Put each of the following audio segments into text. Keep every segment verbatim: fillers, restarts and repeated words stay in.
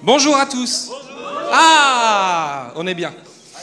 Bonjour à tous. Bonjour. Ah, on est bien.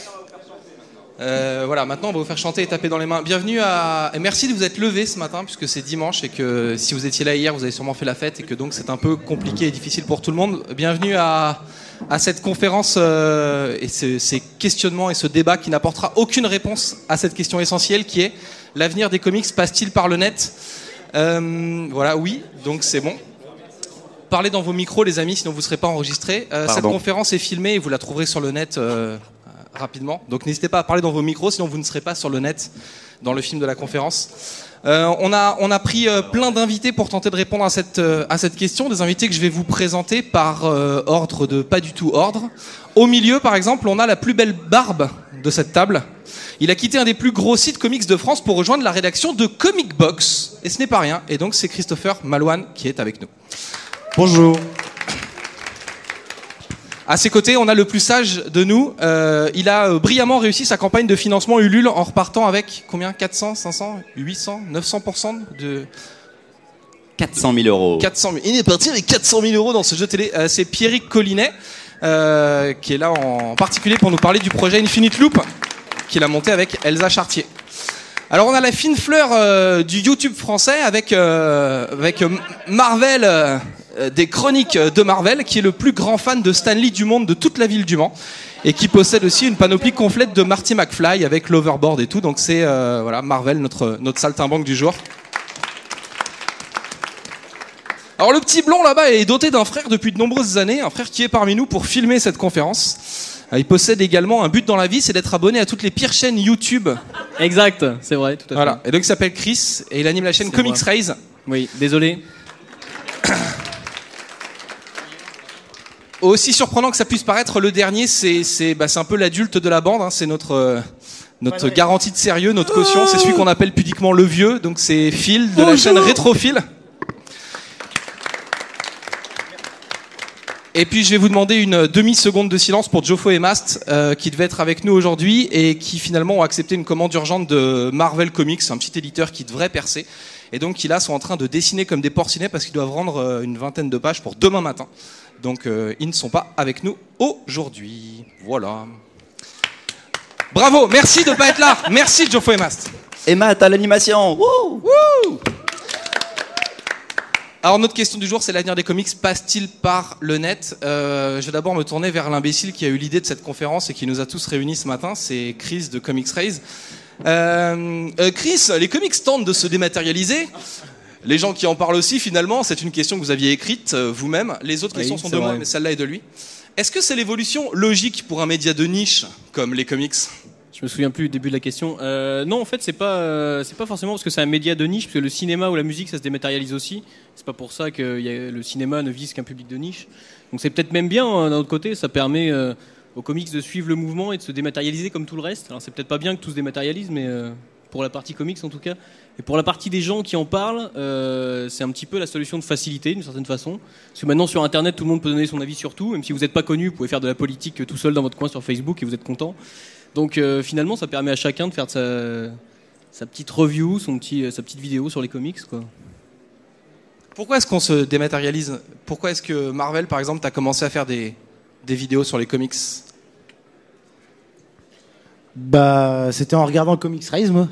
Euh, voilà, maintenant on va vous faire chanter et taper dans les mains. Bienvenue à... Et merci de vous être levés ce matin, puisque c'est dimanche et que si vous étiez là hier, vous avez sûrement fait la fête et que donc c'est un peu compliqué et difficile pour tout le monde. Bienvenue à, à cette conférence euh, et ce, ces questionnements et ce débat qui n'apportera aucune réponse à cette question essentielle qui est: l'avenir des comics passe-t-il par le net? euh, Voilà, oui, donc c'est bon. Parlez dans vos micros les amis, sinon vous ne serez pas enregistrés. Euh, cette conférence est filmée et vous la trouverez sur le net euh, rapidement. Donc n'hésitez pas à parler dans vos micros, sinon vous ne serez pas sur le net dans le film de la conférence. Euh, on a, on a pris euh, plein d'invités pour tenter de répondre à cette, euh, à cette question. Des invités que je vais vous présenter par euh, ordre de pas du tout ordre. Au milieu, par exemple, on a la plus belle barbe de cette table. Il a quitté un des plus gros sites comics de France pour rejoindre la rédaction de Comic Box. Et ce n'est pas rien. Et donc c'est Christopher Malouane qui est avec nous. Bonjour. À ses côtés, on a le plus sage de nous. Euh, il a euh, brillamment réussi sa campagne de financement Ulule en repartant avec combien? quatre cents, cinq cents, huit cents, neuf cents pour cent de... quatre cent mille euros. quatre cent mille. Il est parti avec quatre cent mille euros dans ce jeu télé. Euh, c'est Pierrick Collinet euh, qui est là en particulier pour nous parler du projet Infinite Loop qu'il a monté avec Elsa Chartier. Alors on a la fine fleur euh, du YouTube français avec, euh, avec Marvel... Euh, des chroniques de Marvel, qui est le plus grand fan de Stan Lee du monde, de toute la ville du Mans, et qui possède aussi une panoplie complète de Marty McFly avec l'overboard et tout. Donc c'est euh, voilà, Marvel, notre, notre saltimbanque du jour. Alors le petit blond là-bas est doté d'un frère depuis de nombreuses années, un frère qui est parmi nous pour filmer cette conférence. Il possède également un but dans la vie, c'est d'être abonné à toutes les pires chaînes YouTube. Exact, c'est vrai, tout à fait. Voilà. Et donc il s'appelle Chris, et il anime la chaîne Comics Raise. Oui, désolé. Aussi surprenant que ça puisse paraître, le dernier, c'est c'est bah, c'est un peu l'adulte de la bande. Hein, c'est notre euh, notre ouais, ouais. garantie de sérieux, notre caution. C'est celui qu'on appelle pudiquement le vieux. Donc c'est Phil de Bonjour. La chaîne Rétrophile. Et puis je vais vous demander une demi-seconde de silence pour Geoffrey et Mast, euh, qui devaient être avec nous aujourd'hui et qui finalement ont accepté une commande urgente de Marvel Comics, un petit éditeur qui devrait percer. Et donc qui là sont en train de dessiner comme des porcinets parce qu'ils doivent rendre euh, une vingtaine de pages pour demain matin. Donc euh, ils ne sont pas avec nous aujourd'hui. Voilà. Bravo, merci de ne pas être là. Merci Geoffrey et Mast. Et Matt à l'animation. Wouh Wouh. Alors notre question du jour, c'est: l'avenir des comics passe-t-il par le net? euh, Je vais d'abord me tourner vers l'imbécile qui a eu l'idée de cette conférence et qui nous a tous réunis ce matin. C'est Chris de Comics Raise. Euh, euh, Chris, les comics tentent de se dématérialiser. Les gens qui en parlent aussi, finalement, c'est une question que vous aviez écrite euh, vous-même. Les autres oui, questions sont de moi, mais celle-là est de lui. Est-ce que c'est l'évolution logique pour un média de niche comme les comics? Je me souviens plus du début de la question. Euh, non, en fait, c'est pas, euh, c'est pas forcément parce que c'est un média de niche, parce que le cinéma ou la musique, ça se dématérialise aussi. C'est pas pour ça que y a, le cinéma ne vise qu'un public de niche. Donc c'est peut-être même bien, hein, d'un autre côté, ça permet euh, aux comics de suivre le mouvement et de se dématérialiser comme tout le reste. Alors c'est peut-être pas bien que tout se dématérialise, mais euh, pour la partie comics en tout cas. Et pour la partie des gens qui en parlent, euh, c'est un petit peu la solution de facilité d'une certaine façon. Parce que maintenant sur Internet, tout le monde peut donner son avis sur tout. Même si vous n'êtes pas connu, vous pouvez faire de la politique tout seul dans votre coin sur Facebook et vous êtes content. Donc euh, finalement, ça permet à chacun de faire sa, sa petite review, son petit, sa petite vidéo sur les comics, quoi. Pourquoi est-ce qu'on se dématérialise? Pourquoi est-ce que Marvel, par exemple, t'as commencé à faire des, des vidéos sur les comics? Bah, c'était en regardant Comics Raise, moi.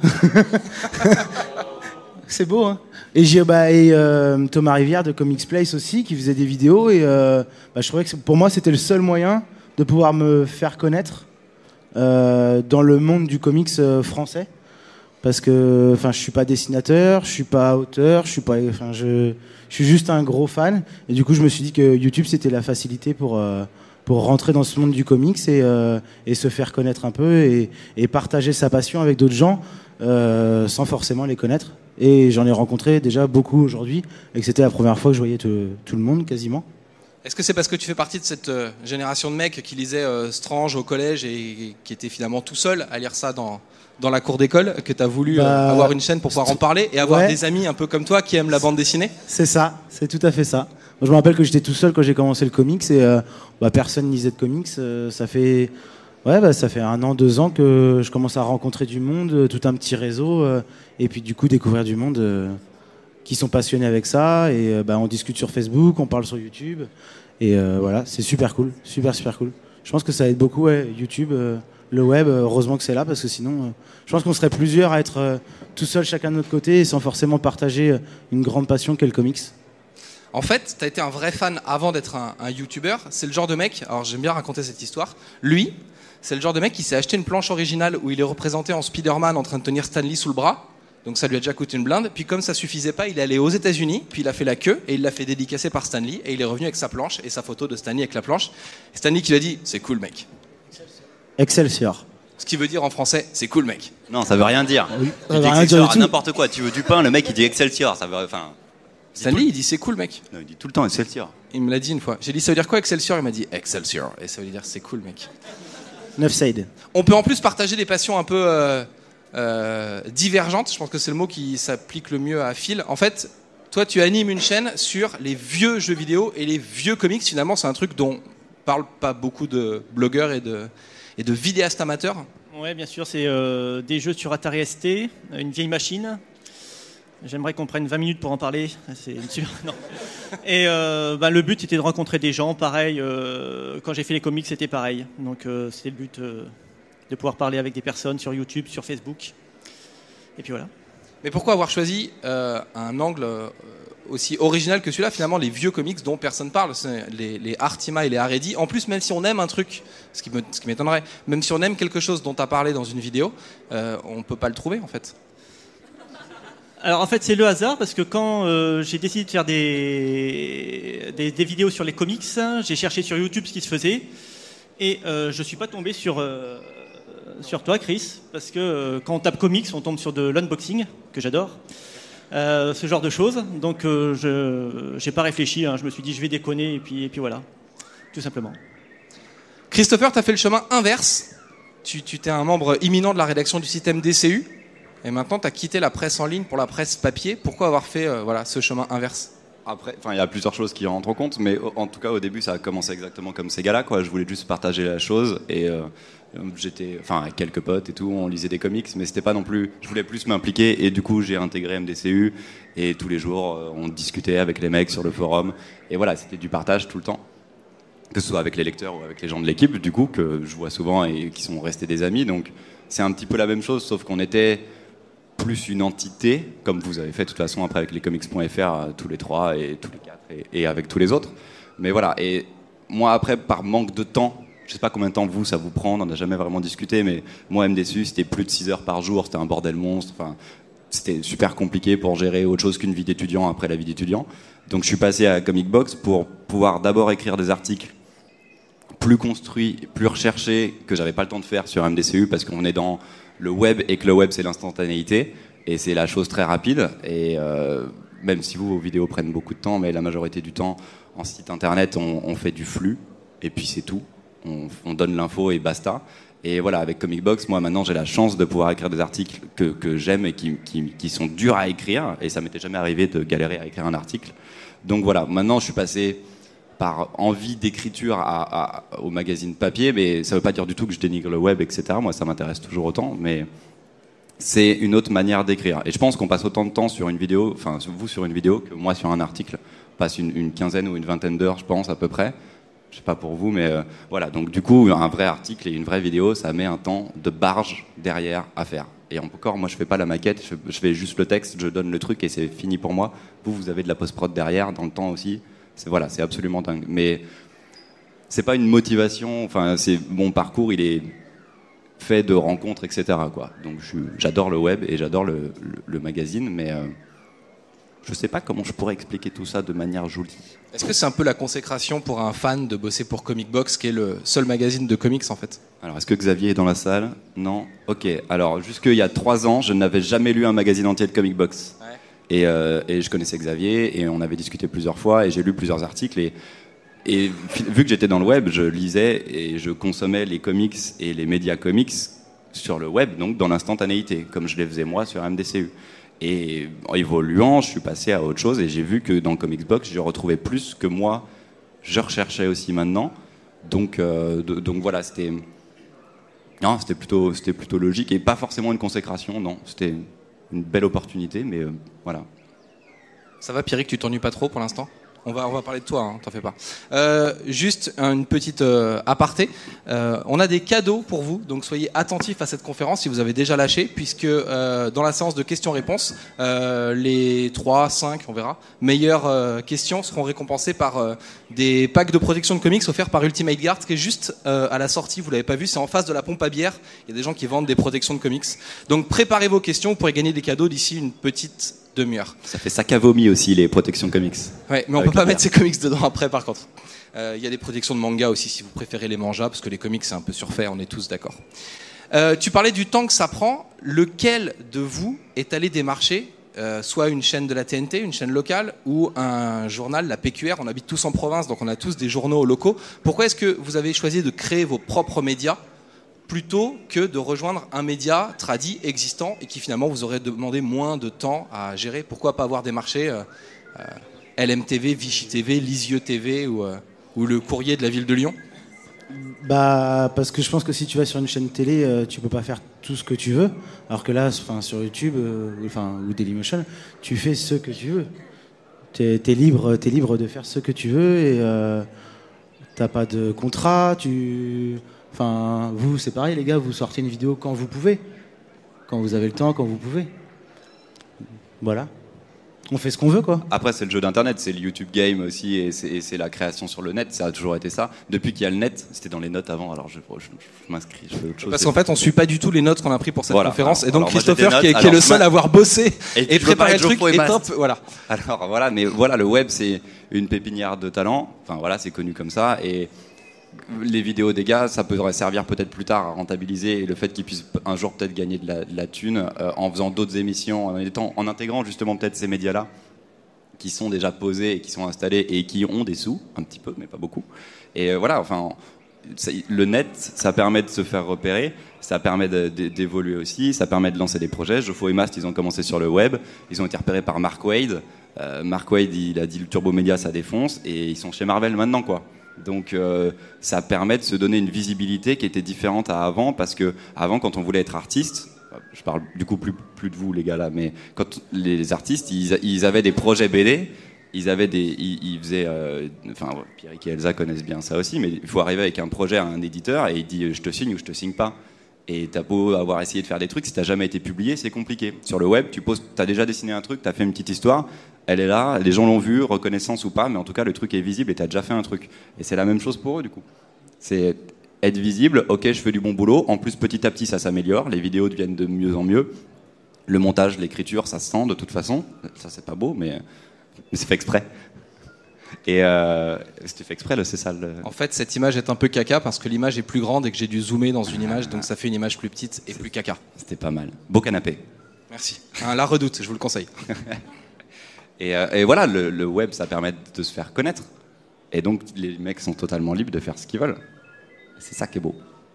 C'est beau, hein. Et j'ai bah, et, euh, Thomas Rivière de Comics Place aussi, qui faisait des vidéos. Et euh, bah, je trouvais que pour moi, c'était le seul moyen de pouvoir me faire connaître euh, dans le monde du comics euh, français. Parce que, enfin, je suis pas dessinateur, je suis pas auteur, je suis pas, enfin, je, je suis juste un gros fan. Et du coup, je me suis dit que YouTube, c'était la facilité pour. Euh, pour rentrer dans ce monde du comics et, euh, et se faire connaître un peu et, et partager sa passion avec d'autres gens euh, sans forcément les connaître. Et j'en ai rencontré déjà beaucoup aujourd'hui et que c'était la première fois que je voyais tout, tout le monde quasiment. Est-ce que c'est parce que tu fais partie de cette euh, génération de mecs qui lisaient euh, Strange au collège et, et qui étaient finalement tout seuls à lire ça dans, dans la cour d'école que tu as voulu bah, euh, avoir une chaîne pour pouvoir en parler et avoir ouais. des amis un peu comme toi qui aiment la bande dessinée? C'est ça, c'est tout à fait ça. Je me rappelle que j'étais tout seul quand j'ai commencé le comics et euh, bah, personne lisait de comics. Euh, ça fait ouais, bah, ça fait un an, deux ans que je commence à rencontrer du monde, tout un petit réseau, euh, et puis du coup découvrir du monde. Euh, qui sont passionnés avec ça. Et euh, bah, on discute sur Facebook, on parle sur YouTube. Et euh, voilà, c'est super cool, super super cool. Je pense que ça aide beaucoup, ouais, YouTube, euh, le web. euh, Heureusement que c'est là, parce que sinon, euh, je pense qu'on serait plusieurs à être euh, tout seul chacun de notre côté et sans forcément partager euh, une grande passion qu'est le comics. En fait, t'as été un vrai fan avant d'être un, un YouTuber. C'est le genre de mec, alors j'aime bien raconter cette histoire. Lui, c'est le genre de mec qui s'est acheté une planche originale où il est représenté en Spider-Man en train de tenir Stan Lee sous le bras. Donc ça lui a déjà coûté une blinde. Puis comme ça suffisait pas, il est allé aux États-Unis, puis il a fait la queue et il l'a fait dédicacer par Stan Lee. Et il est revenu avec sa planche et sa photo de Stan Lee avec la planche. Et Stan Lee qui lui a dit, c'est cool mec. Excelsior. Ce qui veut dire en français, c'est cool mec. Non, ça veut rien dire. Oui, Tu ça dis veut rien dire Excelsior du à tout. n'importe quoi. Tu veux du pain, le mec il dit Excelsior. Ça veut, enfin, Stan Lee, il dit c'est cool mec. non, il dit tout le temps Excelsior. Il me l'a dit une fois. J'ai dit ça veut dire quoi Excelsior? Il m'a dit Excelsior. Et ça veut dire c'est cool mec. Neuf Side. On peut en plus partager des passions un peu euh, euh, divergentes. Je pense que c'est le mot qui s'applique le mieux à Phil. En fait, toi, tu animes une chaîne sur les vieux jeux vidéo et les vieux comics. Finalement, c'est un truc dont parlent pas beaucoup de blogueurs et de, et de vidéastes amateurs. Ouais, bien sûr, c'est euh, des jeux sur Atari S T, une vieille machine. J'aimerais qu'on prenne vingt minutes pour en parler. C'est une super... non. Et euh, bah, le but, c'était de rencontrer des gens. Pareil, euh, quand j'ai fait les comics, c'était pareil. Donc, euh, c'était le but euh, de pouvoir parler avec des personnes sur YouTube, sur Facebook. Et puis voilà. Mais pourquoi avoir choisi euh, un angle euh, aussi original que celui-là? Finalement, les vieux comics dont personne parle, c'est les, les Artima et les Haredi. En plus, même si on aime un truc, ce qui me, ce qui m'étonnerait, même si on aime quelque chose dont tu as parlé dans une vidéo, euh, on peut pas le trouver en fait. Alors en fait c'est le hasard parce que quand euh, j'ai décidé de faire des, des, des vidéos sur les comics, j'ai cherché sur YouTube ce qui se faisait et euh, je suis pas tombé sur, euh, sur toi Chris parce que euh, quand on tape comics on tombe sur de l'unboxing que j'adore, euh, ce genre de choses, donc euh, je j'ai pas réfléchi, hein, je me suis dit je vais déconner et puis, et puis voilà, tout simplement. Christopher, tu as fait le chemin inverse. Tu, tu t'es un membre imminent de la rédaction du site M D C U. Et maintenant, tu as quitté la presse en ligne pour la presse papier. Pourquoi avoir fait euh, voilà, ce chemin inverse? Après, enfin, il y a plusieurs choses qui rentrent en compte, mais en tout cas, au début, ça a commencé exactement comme ces gars-là, quoi. Je voulais juste partager la chose et euh, j'étais, enfin, avec quelques potes et tout, on lisait des comics, mais c'était pas non plus. Je voulais plus m'impliquer et du coup, j'ai intégré M D C U et tous les jours, on discutait avec les mecs sur le forum et voilà, c'était du partage tout le temps, que ce soit avec les lecteurs ou avec les gens de l'équipe, du coup, que je vois souvent et qui sont restés des amis. Donc, c'est un petit peu la même chose, sauf qu'on était plus une entité, comme vous avez fait de toute façon après avec les comics point F R, tous les trois et tous les quatre et, et avec tous les autres. Mais voilà, et moi après, par manque de temps, je sais pas combien de temps vous ça vous prend, on n'a jamais vraiment discuté, mais moi M D C U c'était plus de six heures par jour, c'était un bordel monstre, enfin, c'était super compliqué pour gérer autre chose qu'une vie d'étudiant après la vie d'étudiant. Donc je suis passé à Comic Box pour pouvoir d'abord écrire des articles plus construits, plus recherchés, que j'avais pas le temps de faire sur M D C U parce qu'on est dans le web et que le web c'est l'instantanéité et c'est la chose très rapide et euh, même si vous vos vidéos prennent beaucoup de temps, mais la majorité du temps en site internet on, on fait du flux et puis c'est tout, on, on donne l'info et basta. Et voilà, avec Comic Box, moi maintenant j'ai la chance de pouvoir écrire des articles que, que j'aime et qui, qui, qui sont durs à écrire et ça m'était jamais arrivé de galérer à écrire un article. Donc voilà, maintenant je suis passé par envie d'écriture à, à, au magazine papier, mais ça veut pas dire du tout que je dénigre le web, et cetera. Moi, ça m'intéresse toujours autant, mais c'est une autre manière d'écrire. Et je pense qu'on passe autant de temps sur une vidéo, enfin vous sur une vidéo, que moi sur un article. On passe une, une quinzaine ou une vingtaine d'heures, je pense, à peu près. Je sais pas pour vous, mais euh, voilà. Donc du coup, un vrai article et une vraie vidéo, ça met un temps de barge derrière à faire. Et encore, moi, je fais pas la maquette, je, je fais juste le texte, je donne le truc et c'est fini pour moi. Vous, vous avez de la post-prod derrière, dans le temps aussi. C'est, voilà, c'est absolument dingue. Mais c'est pas une motivation. Enfin, c'est mon parcours, il est fait de rencontres, et cetera. Quoi. Donc, je, j'adore le web et j'adore le, le, le magazine, mais euh, je sais pas comment je pourrais expliquer tout ça de manière jolie. Est-ce que c'est un peu la consécration pour un fan de bosser pour Comic Box, qui est le seul magazine de comics en fait? Alors, est-ce que Xavier est dans la salle? Non. Ok. Alors, jusqu'il y a trois ans, je n'avais jamais lu un magazine entier de Comic Box. Ouais. Et, euh, et je connaissais Xavier et on avait discuté plusieurs fois et j'ai lu plusieurs articles et, et vu que j'étais dans le web, je lisais et je consommais les comics et les médias comics sur le web, donc dans l'instantanéité, comme je les faisais moi sur M D C U. Et en évoluant, je suis passé à autre chose et j'ai vu que dans Comics Box, je retrouvais plus que moi, je recherchais aussi maintenant. Donc, euh, de, donc voilà, c'était, non, c'était plutôt, c'était plutôt logique et pas forcément une consécration, non, c'était une belle opportunité, mais euh, voilà. Ça va, Pierrick, tu t'ennuies pas trop pour l'instant ? On va, on va parler de toi, hein, t'en fais pas. Euh, juste une petite euh, aparté. Euh, on a des cadeaux pour vous, donc soyez attentifs à cette conférence si vous avez déjà lâché, puisque euh, dans la séance de questions-réponses, euh, les trois, cinq, on verra, meilleures euh, questions seront récompensées par euh, des packs de protection de comics offerts par Ultimate Guard, qui est juste euh, à la sortie, vous l'avez pas vu, c'est en face de la pompe à bière. Il y a des gens qui vendent des protections de comics. Donc préparez vos questions, vous pourrez gagner des cadeaux d'ici une petite demi-heure. Ça fait sac à vomi aussi, les protections comics. Ouais, mais on peut pas mettre ces comics dedans après, par contre. Il euh, y a des protections de manga aussi, si vous préférez les mangas, parce que les comics, c'est un peu surfait, on est tous d'accord. Euh, tu parlais du temps que ça prend. Lequel de vous est allé démarcher, euh, soit une chaîne de la T N T, une chaîne locale, ou un journal, la P Q R? On habite tous en province, donc on a tous des journaux locaux. Pourquoi est-ce que vous avez choisi de créer vos propres médias plutôt que de rejoindre un média tradit existant et qui finalement vous aurait demandé moins de temps à gérer? Pourquoi pas avoir démarché euh, euh, L M T V, Vichy T V, Lisieux T V ou, euh, ou le Courrier de la ville de Lyon? Bah, parce que je pense que si tu vas sur une chaîne télé, euh, tu peux pas faire tout ce que tu veux. Alors que là, enfin, sur YouTube, euh, enfin, ou Dailymotion, tu fais ce que tu veux. T'es, t'es libre, t'es libre de faire ce que tu veux et euh, t'as pas de contrat. Tu, enfin, vous, c'est pareil, les gars, vous sortez une vidéo quand vous pouvez, quand vous avez le temps, quand vous pouvez. Voilà. On fait ce qu'on veut, quoi. Après, c'est le jeu d'internet, c'est le YouTube game aussi, et c'est, et c'est la création sur le net, ça a toujours été ça. Depuis qu'il y a le net, c'était dans les notes avant, alors je, je, je m'inscris, je fais autre chose. Parce qu'en fait, on suit pas du tout les notes qu'on a pris pour cette voilà. conférence, alors, et donc alors, Christopher, notes, qui, est, qui alors, est le seul à avoir bossé et, et préparé le truc, est top. Voilà. Alors voilà, mais voilà, le web, c'est une pépinière de talent, enfin voilà, c'est connu comme ça, et les vidéos des gars, ça pourrait servir peut-être plus tard à rentabiliser, et le fait qu'ils puissent un jour peut-être gagner de la, de la thune euh, en faisant d'autres émissions, en, étant, en intégrant justement peut-être ces médias-là qui sont déjà posés et qui sont installés et qui ont des sous, un petit peu, mais pas beaucoup. Et euh, voilà, enfin, ça, le net, ça permet de se faire repérer, ça permet de, de, d'évoluer aussi, ça permet de lancer des projets. Geoffroy et Mast, ils ont commencé sur le web, ils ont été repérés par Mark Waid. Euh, Mark Waid, il a dit le Turbo Média, ça défonce, et ils sont chez Marvel maintenant, quoi. Donc euh, ça permet de se donner une visibilité qui était différente à avant, parce que avant, quand on voulait être artiste, je parle du coup plus, plus de vous les gars là, mais quand les artistes ils, ils avaient des projets B D, ils avaient des, ils, ils faisaient, euh, enfin Pierrick et Elsa connaissent bien ça aussi, mais il faut arriver avec un projet à un éditeur et il dit je te signe ou je te signe pas. Et t'as beau avoir essayé de faire des trucs, si t'as jamais été publié, c'est compliqué. Sur le web, tu poses, t'as déjà dessiné un truc, t'as fait une petite histoire, elle est là, les gens l'ont vu, reconnaissance ou pas, mais en tout cas le truc est visible et t'as déjà fait un truc. Et c'est la même chose pour eux du coup. C'est être visible, ok, je fais du bon boulot. En plus, petit à petit, ça s'améliore. Les vidéos deviennent de mieux en mieux. Le montage, l'écriture, ça se sent de toute façon. Ça, c'est pas beau, mais, mais c'est fait exprès. Et euh, c'était fait exprès, c'est ça. Le... En fait, cette image est un peu caca parce que l'image est plus grande et que j'ai dû zoomer dans une image, donc ça fait une image plus petite et c'est, plus caca. C'était pas mal. Beau canapé. Merci. Hein, la Redoute, je vous le conseille. et, euh, et voilà, le, le web, ça permet de se faire connaître. Et donc, les mecs sont totalement libres de faire ce qu'ils veulent. C'est ça qui est beau.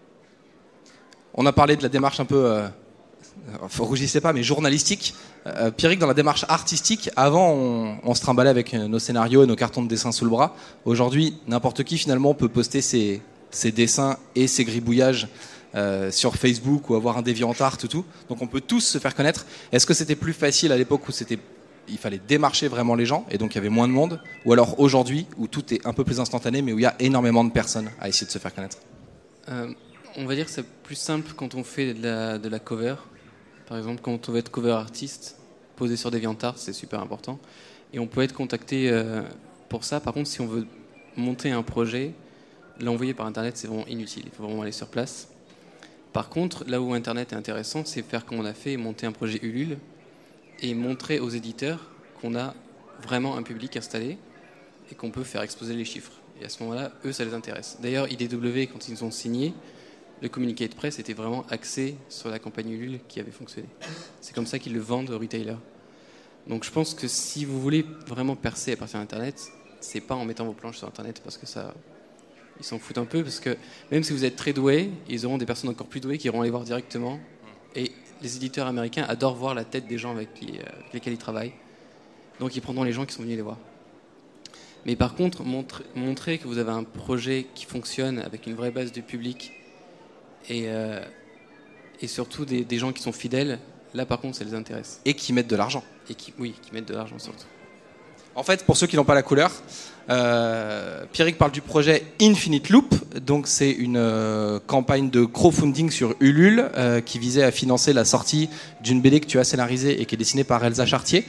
On a parlé de la démarche un peu, euh, rougissez pas, mais journalistique. Euh, Pierrick, dans la démarche artistique, avant on, on se trimballait avec nos scénarios et nos cartons de dessin sous le bras. Aujourd'hui, n'importe qui finalement peut poster ses, ses dessins et ses gribouillages euh, sur Facebook ou avoir un DeviantArt et tout. Donc on peut tous se faire connaître. Est-ce que c'était plus facile à l'époque où c'était, il fallait démarcher vraiment les gens et donc il y avait moins de monde, ou alors aujourd'hui où tout est un peu plus instantané mais où il y a énormément de personnes à essayer de se faire connaître? Euh, on va dire que c'est plus simple quand on fait de la, de la cover. Par exemple, quand on veut être cover artiste, poser sur DeviantArt, c'est super important. Et on peut être contacté euh, pour ça. Par contre, si on veut monter un projet, l'envoyer par Internet, c'est vraiment inutile. Il faut vraiment aller sur place. Par contre, là où Internet est intéressant, c'est faire comme on a fait, monter un projet Ulule et montrer aux éditeurs qu'on a vraiment un public installé et qu'on peut faire exploser les chiffres. Et à ce moment-là, eux, ça les intéresse. D'ailleurs, I D W, quand ils ont signé, le communiqué de presse était vraiment axé sur la campagne Ulule qui avait fonctionné. C'est comme ça qu'ils le vendent aux retailers. Donc je pense que si vous voulez vraiment percer à partir d'Internet, c'est pas en mettant vos planches sur Internet, parce que ça, ils s'en foutent un peu, parce que même si vous êtes très doué, ils auront des personnes encore plus douées qui iront aller voir directement. Et les éditeurs américains adorent voir la tête des gens avec, qui, avec lesquels ils travaillent. Donc ils prendront les gens qui sont venus les voir. Mais par contre, montrer, montrer que vous avez un projet qui fonctionne avec une vraie base de public et, euh, et surtout des, des gens qui sont fidèles, là par contre ça les intéresse. Et qui mettent de l'argent. Et qui, oui, qui mettent de l'argent surtout. En fait, pour ceux qui n'ont pas la couleur, euh, Pierrick parle du projet Infinite Loop. Donc, c'est une euh, campagne de crowdfunding sur Ulule euh, qui visait à financer la sortie d'une B D que tu as scénarisée et qui est dessinée par Elsa Chartier.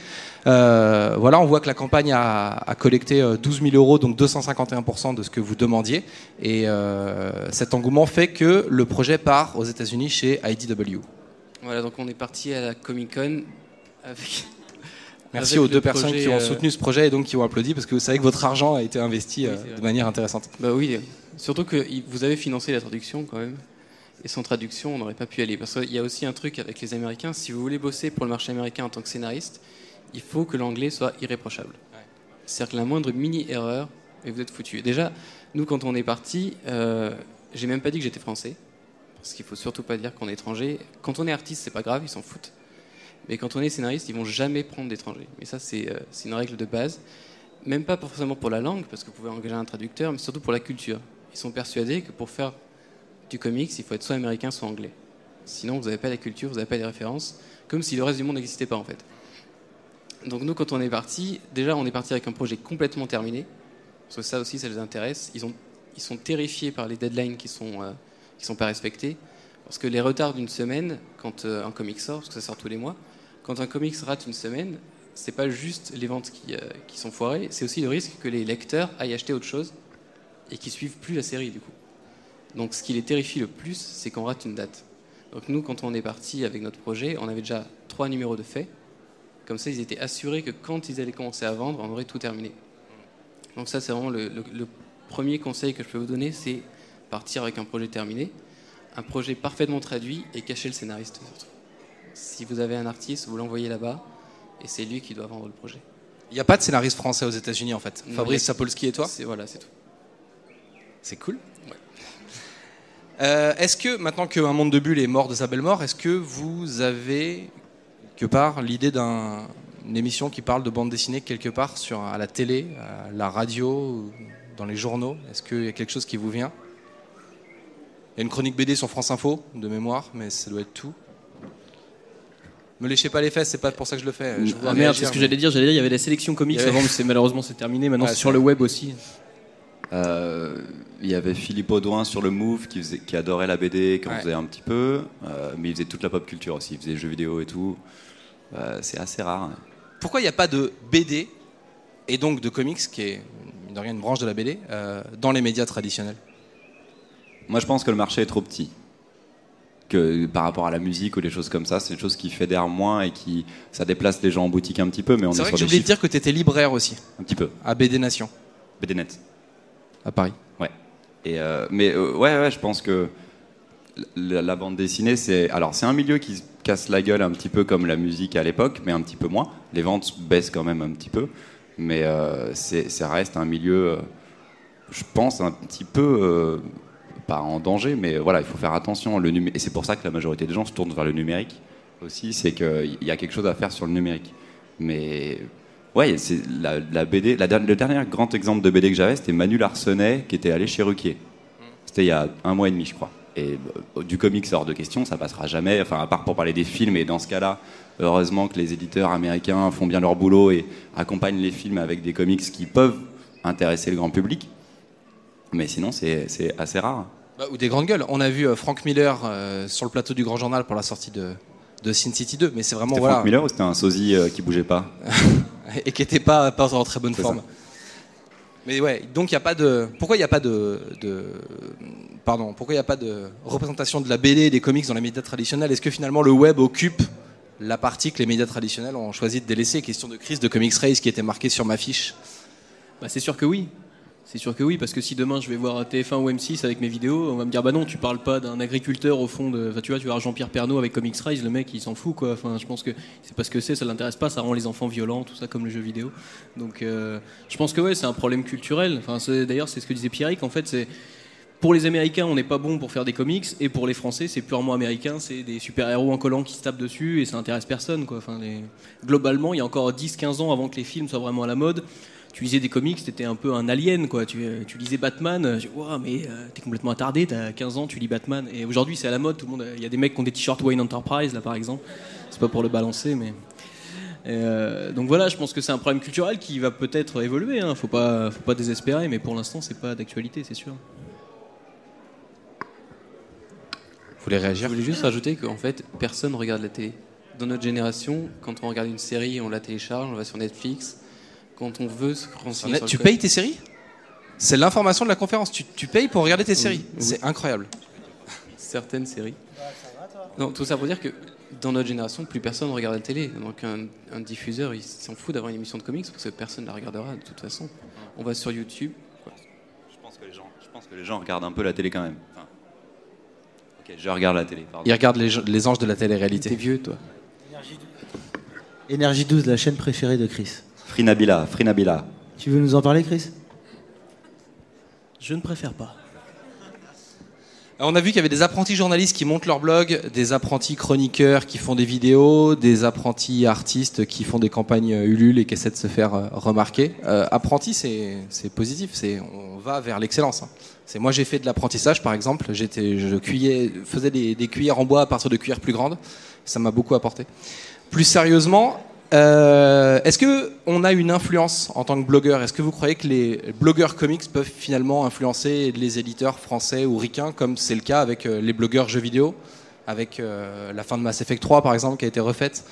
Euh, voilà, on voit que la campagne a, a collecté douze mille euros, donc deux cent cinquante et un pour cent de ce que vous demandiez. Et euh, cet engouement fait que le projet part aux États-Unis chez I D W. Voilà, donc on est parti à la Comic Con avec. Merci avec aux deux personnes projet, qui ont euh... soutenu ce projet et donc qui ont applaudi parce que vous savez que votre argent a été investi oui, euh, de manière intéressante. Bah oui, surtout que vous avez financé la traduction quand même. Et sans traduction, on n'aurait pas pu aller. Parce qu'il y a aussi un truc avec les Américains. Si vous voulez bosser pour le marché américain en tant que scénariste, il faut que l'anglais soit irréprochable. Ouais. C'est-à-dire que la moindre mini-erreur, et vous êtes foutu. Déjà, nous, quand on est parti, euh, j'ai même pas dit que j'étais français. Parce qu'il faut surtout pas dire qu'on est étranger. Quand on est artiste, c'est pas grave, ils s'en foutent. Mais quand on est scénariste, ils vont jamais prendre d'étrangers. Mais ça, c'est, euh, c'est une règle de base. Même pas forcément pour la langue, parce que vous pouvez engager un traducteur, mais surtout pour la culture. Ils sont persuadés que pour faire du comics, il faut être soit américain, soit anglais. Sinon, vous n'avez pas la culture, vous n'avez pas les références, comme si le reste du monde n'existait pas en fait. Donc nous, quand on est parti, déjà, on est parti avec un projet complètement terminé, parce que ça aussi, ça les intéresse. Ils, ont, ils sont terrifiés par les deadlines qui sont, euh, qui sont pas respectés, parce que les retards d'une semaine, quand euh, un comic sort, parce que ça sort tous les mois, quand un comics rate une semaine, c'est pas juste les ventes qui, euh, qui sont foirées, c'est aussi le risque que les lecteurs aillent acheter autre chose et qu'ils suivent plus la série du coup. Donc ce qui les terrifie le plus, c'est qu'on rate une date. Donc nous, quand on est parti avec notre projet, on avait déjà trois numéros de fait. Comme ça, ils étaient assurés que quand ils allaient commencer à vendre, on aurait tout terminé. Donc ça, c'est vraiment le, le, le premier conseil que je peux vous donner, c'est partir avec un projet terminé, un projet parfaitement traduit et cacher le scénariste surtout. Si vous avez un artiste, vous l'envoyez là-bas et c'est lui qui doit vendre le projet. Il n'y a pas de scénariste français aux États-Unis en fait. Non, Fabrice Sapolsky et toi. C'est, voilà, c'est tout. C'est cool. Ouais. Euh, est-ce que maintenant qu'un monde de bulles est mort de sa belle mort, est-ce que vous avez quelque part l'idée d'un, d'une émission qui parle de bande dessinée quelque part sur à la télé, à la radio, dans les journaux? Est-ce qu'il y a quelque chose qui vous vient? Il y a une chronique B D sur France Info de mémoire, mais ça doit être tout. Me léchez pas les fesses, c'est pas pour ça que je le fais. Je ah merde, c'est ce que mais... j'allais dire. J'allais dire, il y avait la sélection comics avait... avant, mais c'est, malheureusement c'est terminé. Maintenant, ouais, c'est sur le web aussi. Euh, il y avait Philippe Audouin sur le Move qui, faisait, qui adorait la B D, qui en ouais. faisait un petit peu, euh, mais il faisait toute la pop culture aussi. Il faisait jeux vidéo et tout. Euh, c'est assez rare. Hein. Pourquoi il n'y a pas de B D et donc de comics, qui est mine de rien une branche de la B D, euh, dans les médias traditionnels? Moi, je pense que le marché est trop petit. Que par rapport à la musique ou des choses comme ça, c'est une chose qui fédère moins et qui ça déplace les gens en boutique un petit peu, mais on c'est est vrai sur que je des voulais chiffres. te dire que tu étais libraire aussi. Un petit peu. À B D Nation. B D Net. À Paris. Ouais. Et euh, mais euh, ouais, ouais, je pense que la, la bande dessinée, c'est alors c'est un milieu qui se casse la gueule un petit peu comme la musique à l'époque, mais un petit peu moins. Les ventes baissent quand même un petit peu, mais euh, c'est ça reste un milieu, euh, je pense un petit peu. Euh, pas en danger, mais voilà, il faut faire attention. Le numé- et c'est pour ça que la majorité des gens se tournent vers le numérique aussi, c'est qu'il y a quelque chose à faire sur le numérique. Mais ouais, c'est la, la B D, la, le dernier grand exemple de B D que j'avais, c'était Manu Larsenet qui était allé chez Ruquier. C'était il y a un mois et demi, je crois. Et bah, du comics hors de question, ça passera jamais, enfin à part pour parler des films, et dans ce cas-là, heureusement que les éditeurs américains font bien leur boulot et accompagnent les films avec des comics qui peuvent intéresser le grand public. Mais sinon, c'est, c'est assez rare. Bah, ou des grandes gueules. On a vu euh, Frank Miller euh, sur le plateau du Grand Journal pour la sortie de, de Sin City deux, mais c'est vraiment... C'était voilà. Frank Miller ou c'était un sosie euh, qui bougeait pas? Et qui n'était pas, pas en très bonne c'est forme. Ça. Mais ouais, donc il n'y a pas de... Pourquoi il n'y a pas de... de... Pardon, pourquoi il n'y a pas de représentation de la B D et des comics dans les médias traditionnels? Est-ce que finalement le web occupe la partie que les médias traditionnels ont choisi de délaisser? Question de crise de Comics Race qui était marquée sur ma fiche. Bah, c'est sûr que oui. C'est sûr que oui, parce que si demain je vais voir T F un ou M six avec mes vidéos, on va me dire bah non, tu parles pas d'un agriculteur au fond de. Enfin, tu vois, tu vas voir Jean-Pierre Pernaut avec Comics Rise, le mec il s'en fout quoi. Enfin, je pense que c'est pas ce que c'est, ça l'intéresse pas, ça rend les enfants violents, tout ça comme le jeu vidéo. Donc, euh, je pense que ouais, c'est un problème culturel. Enfin, c'est, d'ailleurs, c'est ce que disait Pierrick. En fait, c'est pour les Américains, on n'est pas bon pour faire des comics, et pour les Français, c'est purement américain, c'est des super-héros en collant qui se tapent dessus, et ça intéresse personne quoi. Enfin, les... globalement, il y a encore dix quinze ans avant que les films soient vraiment à la mode. Tu lisais des comics, t'étais un peu un alien, quoi. Tu, tu lisais Batman, je dis, wow, mais euh, t'es complètement attardé, t'as quinze ans, tu lis Batman. Et aujourd'hui, c'est à la mode, tout le monde. Il y a des mecs qui ont des t-shirts Wayne Enterprise, là, par exemple. C'est pas pour le balancer, mais. Et euh, donc voilà, je pense que c'est un problème culturel qui va peut-être évoluer. Hein. Faut pas, faut pas désespérer, mais pour l'instant, c'est pas d'actualité, c'est sûr. Vous voulez réagir? Je voulais juste rajouter qu'en fait, personne regarde la télé. Dans notre génération, quand on regarde une série, on la télécharge, on va sur Netflix. Quand on veut se renseigner sur Tu le payes tes séries? C'est l'information de la conférence. Tu, tu payes pour regarder tes séries. Oui. C'est incroyable. certaines séries. Non, tout ça pour dire que dans notre génération, plus personne ne regarde la télé. Donc un, un diffuseur, il s'en fout d'avoir une émission de comics parce que personne ne la regardera de toute façon. On va sur YouTube. Quoi. Je pense que les gens, je pense que les gens regardent un peu la télé quand même. Enfin, ok, je regarde la télé. Pardon. Ils regardent les, les anges de la télé-réalité. T'es vieux, toi. Énergie douze, la chaîne préférée de Chris. Frinabila, Frinabila. Tu veux nous en parler, Chris? Je ne préfère pas. On a vu qu'il y avait des apprentis journalistes qui montent leur blog, des apprentis chroniqueurs qui font des vidéos, des apprentis artistes qui font des campagnes Ulule et qui essaient de se faire remarquer. Euh, apprenti, c'est, c'est positif, c'est, on va vers l'excellence. C'est, moi, j'ai fait de l'apprentissage, par exemple. J'étais, je cueillais, faisais des, des cuillères en bois à partir de cuillères plus grandes. Ça m'a beaucoup apporté. Plus sérieusement, Euh, est-ce que on a une influence en tant que blogueur? Est-ce que vous croyez que les blogueurs comics peuvent finalement influencer les éditeurs français ou ricains, comme c'est le cas avec euh, les blogueurs jeux vidéo, avec euh, la fin de Mass Effect trois par exemple qui a été refaite?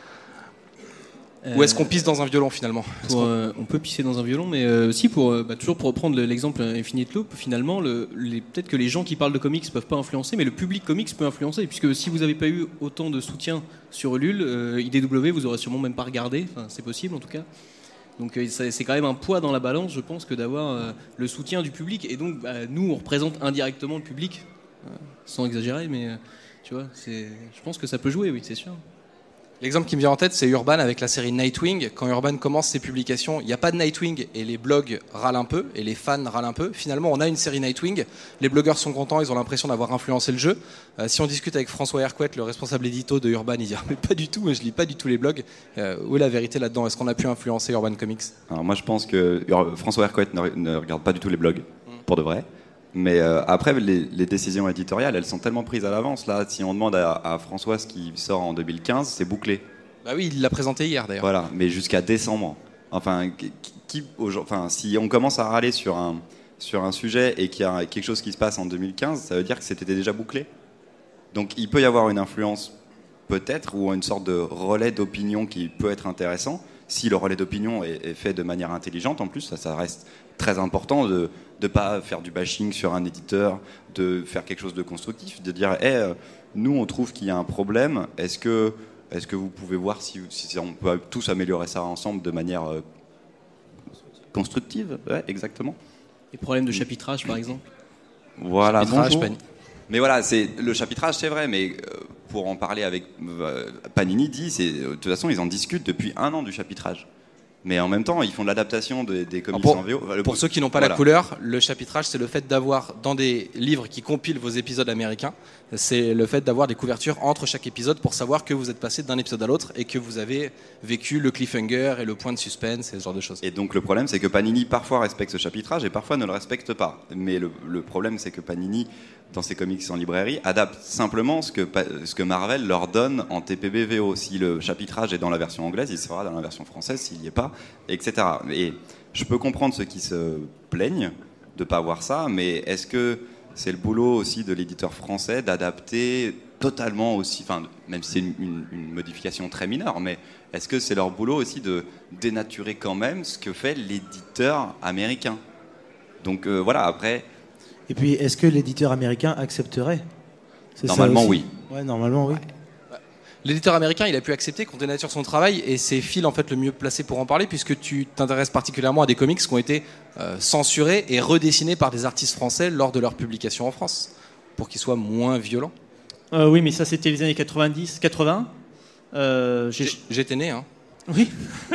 Euh, Ou est-ce qu'on pisse dans un violon finalement? pour, euh, On peut pisser dans un violon, mais euh, aussi pour euh, bah, toujours pour reprendre l'exemple Infinite Loop, finalement, le, les, peut-être que les gens qui parlent de comics peuvent pas influencer, mais le public comics peut influencer, puisque si vous n'avez pas eu autant de soutien sur Ulule, euh, I D W vous aurez sûrement même pas regardé, enfin, c'est possible en tout cas. Donc euh, c'est quand même un poids dans la balance, je pense, que d'avoir euh, le soutien du public, et donc bah, nous on représente indirectement le public, euh, sans exagérer, mais euh, tu vois, c'est, je pense que ça peut jouer, oui, c'est sûr. L'exemple qui me vient en tête, c'est Urban avec la série Nightwing. Quand Urban commence ses publications, il n'y a pas de Nightwing et les blogs râlent un peu et les fans râlent un peu. Finalement, on a une série Nightwing. Les blogueurs sont contents, ils ont l'impression d'avoir influencé le jeu. Euh, si on discute avec François Hercouet, le responsable édito de Urban, il dit ah, mais pas du tout, je lis pas du tout les blogs. Euh, où est la vérité là-dedans? Est-ce qu'on a pu influencer Urban Comics? Alors moi, je pense que François Hercouet ne, ne regarde pas du tout les blogs, pour de vrai. Mais euh, après, les, les décisions éditoriales, elles sont tellement prises à l'avance. Là, si on demande à, à François ce qui sort en deux mille quinze, c'est bouclé. Bah oui, il l'a présenté hier d'ailleurs. Voilà, mais jusqu'à décembre. Enfin, qui, enfin, si on commence à râler sur un, sur un sujet et qu'il y a quelque chose qui se passe en deux mille quinze, ça veut dire que c'était déjà bouclé. Donc il peut y avoir une influence, peut-être, ou une sorte de relais d'opinion qui peut être intéressant. Si le relais d'opinion est, est fait de manière intelligente, en plus, ça, ça reste très important de ne pas faire du bashing sur un éditeur, de faire quelque chose de constructif, de dire hey, euh, nous, on trouve qu'il y a un problème, est-ce que. Est-ce que vous pouvez voir si, si on peut tous améliorer ça ensemble de manière euh, constructive? Ouais, exactement. Les problèmes de chapitrage, par exemple. Voilà. Chapitrage, Pan... Mais voilà, c'est le chapitrage, c'est vrai, mais euh, pour en parler avec euh, Panini dit, c'est de toute façon, ils en discutent depuis un an du chapitrage. Mais en même temps, ils font de l'adaptation des, des comics pour, en V O. Enfin, pour ceux qui n'ont pas voilà. la couleur, le chapitrage, c'est le fait d'avoir, dans des livres qui compilent vos épisodes américains, c'est le fait d'avoir des couvertures entre chaque épisode pour savoir que vous êtes passé d'un épisode à l'autre et que vous avez vécu le cliffhanger et le point de suspense et ce genre de choses. Et donc le problème, c'est que Panini parfois respecte ce chapitrage et parfois ne le respecte pas. Mais le, le problème, c'est que Panini, dans ses comics en librairie, adapte simplement ce que, ce que Marvel leur donne en T P B V O. Si le chapitrage est dans la version anglaise, il sera dans la version française, s'il n'y est pas, et cetera. Et je peux comprendre ceux qui se plaignent de ne pas voir ça, mais est-ce que c'est le boulot aussi de l'éditeur français d'adapter totalement aussi, enfin, même si c'est une, une, une modification très mineure, mais est-ce que c'est leur boulot aussi de dénaturer quand même ce que fait l'éditeur américain? Donc euh, voilà, après... Et puis, est-ce que l'éditeur américain accepterait? C'est Normalement, oui. Ouais, normalement, oui. Ouais. L'éditeur américain, il a pu accepter qu'on dénature son travail, et c'est Phil en fait le mieux placé pour en parler, puisque tu t'intéresses particulièrement à des comics qui ont été euh, censurés et redessinés par des artistes français lors de leur publication en France, pour qu'ils soient moins violents. Euh, oui, mais ça c'était les années quatre-vingt-dix, quatre-vingts. Euh, j'ai... J'étais né, hein. Oui.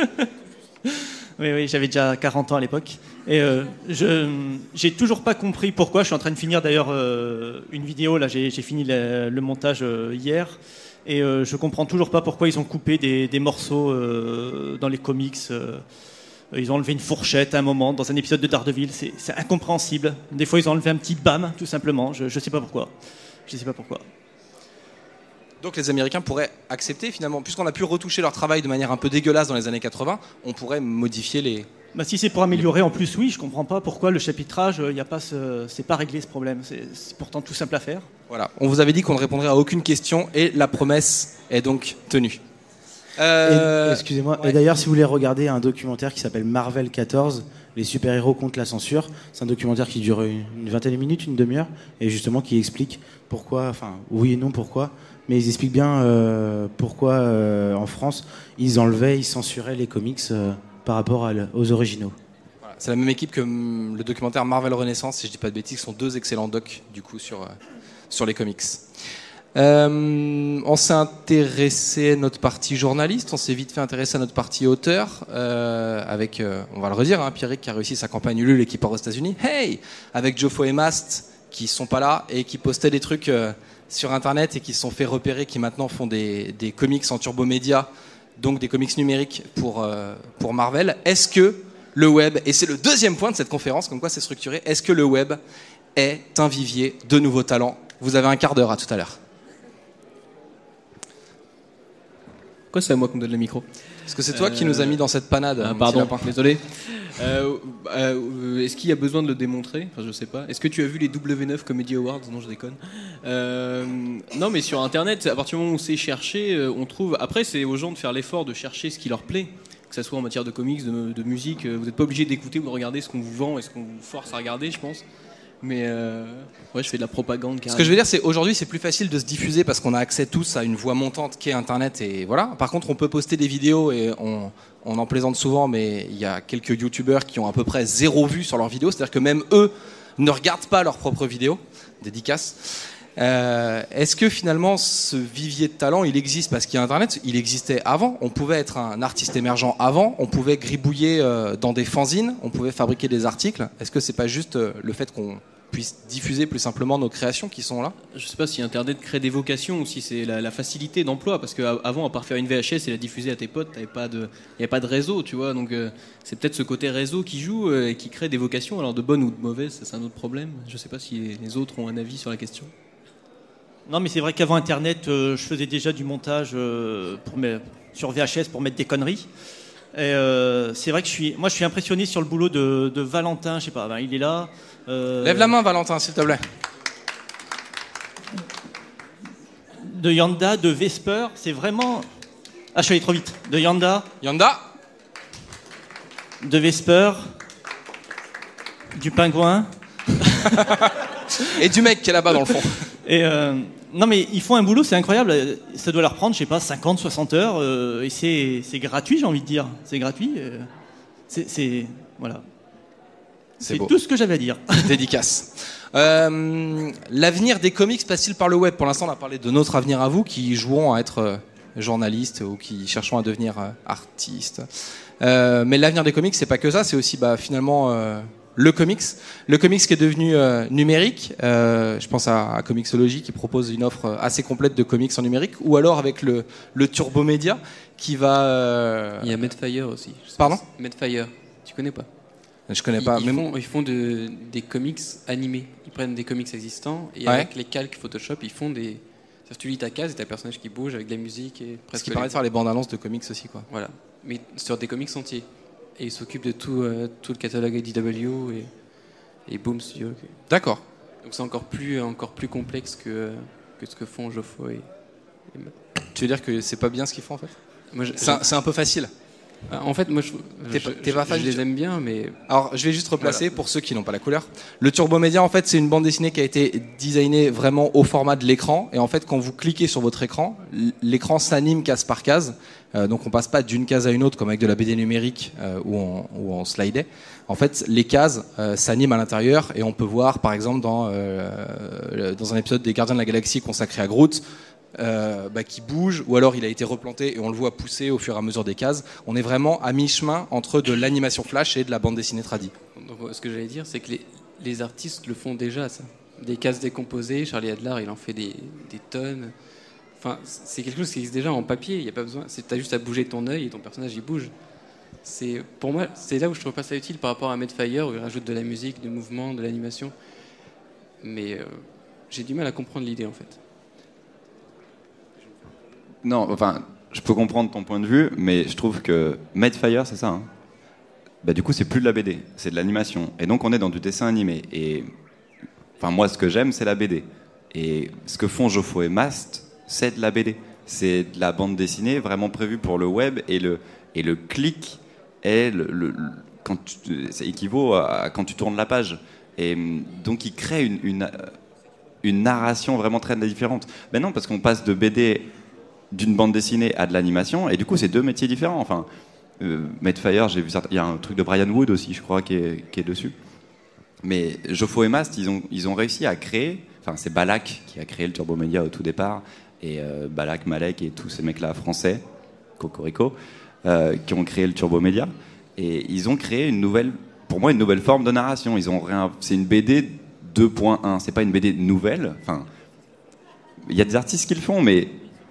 Oui, oui, j'avais déjà quarante ans à l'époque. Et euh, je j'ai toujours pas compris pourquoi. Je suis en train de finir d'ailleurs euh, une vidéo. Là, j'ai, j'ai fini le, le montage euh, hier. Et euh, je comprends toujours pas pourquoi ils ont coupé des, des morceaux euh, dans les comics. Euh, ils ont enlevé une fourchette à un moment dans un épisode de Daredevil. C'est, c'est incompréhensible. Des fois, ils ont enlevé un petit bam, tout simplement. Je, je sais pas pourquoi. Je sais pas pourquoi. Donc les Américains pourraient accepter finalement, puisqu'on a pu retoucher leur travail de manière un peu dégueulasse dans les années quatre-vingts, on pourrait modifier les... Bah, si c'est pour améliorer en plus, oui, je comprends pas pourquoi le chapitrage, il y a pas ce... c'est pas réglé ce problème, c'est, c'est pourtant tout simple à faire. Voilà, on vous avait dit qu'on ne répondrait à aucune question et la promesse est donc tenue. Euh... Et, excusez-moi, ouais. et d'ailleurs si vous voulez regarder un documentaire qui s'appelle Marvel quatorze, les super-héros contre la censure, c'est un documentaire qui dure une, une vingtaine de minutes, une demi-heure, et justement qui explique pourquoi, enfin oui et non pourquoi, mais ils expliquent bien euh, pourquoi euh, en France ils enlevaient, ils censuraient les comics euh, par rapport à, aux originaux. Voilà, c'est la même équipe que hum, le documentaire Marvel Renaissance, si je dis pas de bêtises, sont deux excellents docs du coup sur, euh, sur les comics. Euh, on s'est intéressé à notre partie journaliste, on s'est vite fait intéresser à notre partie auteur, euh, avec, euh, on va le redire, hein, Pierrick qui a réussi sa campagne Ulule et qui part aux États-Unis. Hey, avec Joffo et Mast qui sont pas là et qui postaient des trucs euh, sur Internet et qui se sont fait repérer, qui maintenant font des, des comics en turbomédia, donc des comics numériques pour euh, pour Marvel. Est-ce que le web, et c'est le deuxième point de cette conférence, comme quoi c'est structuré, est-ce que le web est un vivier de nouveaux talents? Vous avez un quart d'heure à tout à l'heure. Pourquoi c'est à moi qu'on me donne le micro? Parce que c'est toi euh... qui nous as mis dans cette panade. Ah, pardon, désolé. Euh, euh, est-ce qu'il y a besoin de le démontrer? Enfin, je sais pas. Est-ce que tu as vu les W neuf Comedy Awards? Non, je déconne. Euh, non, mais sur Internet, à partir du moment où c'est cherché, on trouve. Après, c'est aux gens de faire l'effort de chercher ce qui leur plaît. Que ça soit en matière de comics, de, de musique. Vous n'êtes pas obligé d'écouter ou de regarder ce qu'on vous vend et ce qu'on vous force à regarder, je pense. Mais euh, ouais, je fais de la propagande. Carrément. Ce que je veux dire, c'est aujourd'hui, c'est plus facile de se diffuser parce qu'on a accès tous à une voix montante qu'est Internet et voilà. Par contre, on peut poster des vidéos et on, on en plaisante souvent, mais il y a quelques youtubeurs qui ont à peu près zéro vue sur leurs vidéos, c'est-à-dire que même eux ne regardent pas leurs propres vidéos, dédicaces. Euh, est-ce que finalement ce vivier de talent il existe parce qu'il y a Internet? Il existait avant, on pouvait être un artiste émergent avant, on pouvait gribouiller euh, dans des fanzines, on pouvait fabriquer des articles. Est-ce que c'est pas juste euh, le fait qu'on puisse diffuser plus simplement nos créations qui sont là? Je sais pas si Internet crée des vocations ou si c'est la, la facilité d'emploi, parce qu'avant, à part faire une V H S et la diffuser à tes potes, t'avais pas de, il n'y avait pas de réseau, tu vois, donc euh, c'est peut-être ce côté réseau qui joue euh, et qui crée des vocations, alors de bonnes ou de mauvaises, ça, c'est un autre problème. Je sais pas si les, les autres ont un avis sur la question. Non, mais c'est vrai qu'avant Internet, euh, je faisais déjà du montage euh, pour mes, sur V H S pour mettre des conneries. Et euh, c'est vrai que je suis, moi, je suis impressionné sur le boulot de, de Valentin. Je sais pas, ben, il est là. Euh, Lève la main, Valentin, s'il te plaît. De Yanda, de Vesper, c'est vraiment. Ah, je suis allé trop vite. De Yanda. Yanda. De Vesper. Du pingouin. Et du mec qui est là-bas dans le fond. Et euh, non mais ils font un boulot, c'est incroyable. Ça doit leur prendre, je sais pas, cinquante, soixante heures. Euh, et c'est, c'est gratuit, j'ai envie de dire. C'est gratuit. Euh, c'est, c'est voilà. C'est, c'est beau. tout ce que j'avais à dire. Dédicace. Euh, l'avenir des comics passe-t-il par le web? Pour l'instant, on a parlé de notre avenir à vous, qui jouons à être euh, journalistes ou qui cherchons à devenir euh, artistes. Euh, mais l'avenir des comics, c'est pas que ça. C'est aussi, bah, finalement. Euh, Le comics, le comics qui est devenu euh, numérique, euh, je pense à, à Comixology qui propose une offre assez complète de comics en numérique, ou alors avec le, le Turbomédia qui va... Euh... Il y a Medfire aussi. Pardon ? Medfire, tu connais pas? Je connais ils, pas. Ils mais... font, ils font de, des comics animés. Ils prennent des comics existants et ouais. avec les calques Photoshop, ils font des... C'est-à-dire, tu lis ta case et t'as un personnage qui bouge avec de la musique et presque... Ce qui paraît de faire les bandes annonces de comics aussi, quoi. Voilà, mais sur des comics entiers. Et ils s'occupent de tout, euh, tout le catalogue I D W et, et Boom Studio. D'accord. Donc c'est encore plus, encore plus complexe que, que ce que font Joffo et, et... Tu veux dire que c'est pas bien ce qu'ils font en fait? Moi, je, c'est, un, c'est un peu facile. En fait, moi, je, t'es je, pas, t'es pas je, fan je les aime bien, mais... Alors, je vais juste replacer voilà. Pour ceux qui n'ont pas la couleur. Le Turbomédia, en fait, c'est une bande dessinée qui a été designée vraiment au format de l'écran. Et en fait, quand vous cliquez sur votre écran, l'écran s'anime case par case. Euh, donc, on passe pas d'une case à une autre comme avec de la B D numérique euh, où, on, où on slidait. En fait, les cases euh, s'animent à l'intérieur et on peut voir, par exemple, dans, euh, dans un épisode des Gardiens de la Galaxie consacré à Groot, Euh, bah, qui bouge, ou alors il a été replanté et on le voit pousser au fur et à mesure des cases. On est vraiment à mi-chemin entre de l'animation flash et de la bande dessinée tradie. Donc, ce que j'allais dire, c'est que les, les artistes le font déjà, ça. Des cases décomposées, Charlie Adler, il en fait des, des tonnes. Enfin, c'est quelque chose qui existe déjà en papier, il y a pas besoin. C'est, t'as juste à bouger ton œil et ton personnage il bouge. C'est, pour moi, c'est là où je trouve pas ça utile par rapport à Medfire où il rajoute de la musique, du mouvement, de l'animation. Mais euh, j'ai du mal à comprendre l'idée en fait. Non, enfin, je peux comprendre ton point de vue, mais je trouve que Madefire, c'est ça, hein, bah, du coup, c'est plus de la B D, c'est de l'animation. Et donc, on est dans du dessin animé. Et enfin, moi, ce que j'aime, c'est la B D. Et ce que font Joffo et Mast, c'est de la B D. C'est de la bande dessinée vraiment prévue pour le web. Et le, et le clic est le, le, le quand tu, ça équivaut à quand tu tournes la page. Et donc, il crée une, une, une narration vraiment très différente. Ben non, parce qu'on passe de B D d'une bande dessinée à de l'animation. Et du coup, c'est deux métiers différents. Enfin. Euh, Madefire, j'ai vu ça. Il y a un truc de Brian Wood aussi, je crois, qui est, qui est dessus. Mais Joffo et Mast, ils ont, ils ont réussi à créer. Enfin, c'est Balak qui a créé le Turbo Media au tout départ, et euh, Balak, Malek et tous ces mecs-là français, Cocorico, euh, qui ont créé le Turbo Media. Et ils ont créé une nouvelle, pour moi, une nouvelle forme de narration. Ils ont rien. C'est une B D deux point un. C'est pas une B D nouvelle. Enfin, il y a des artistes qui le font, mais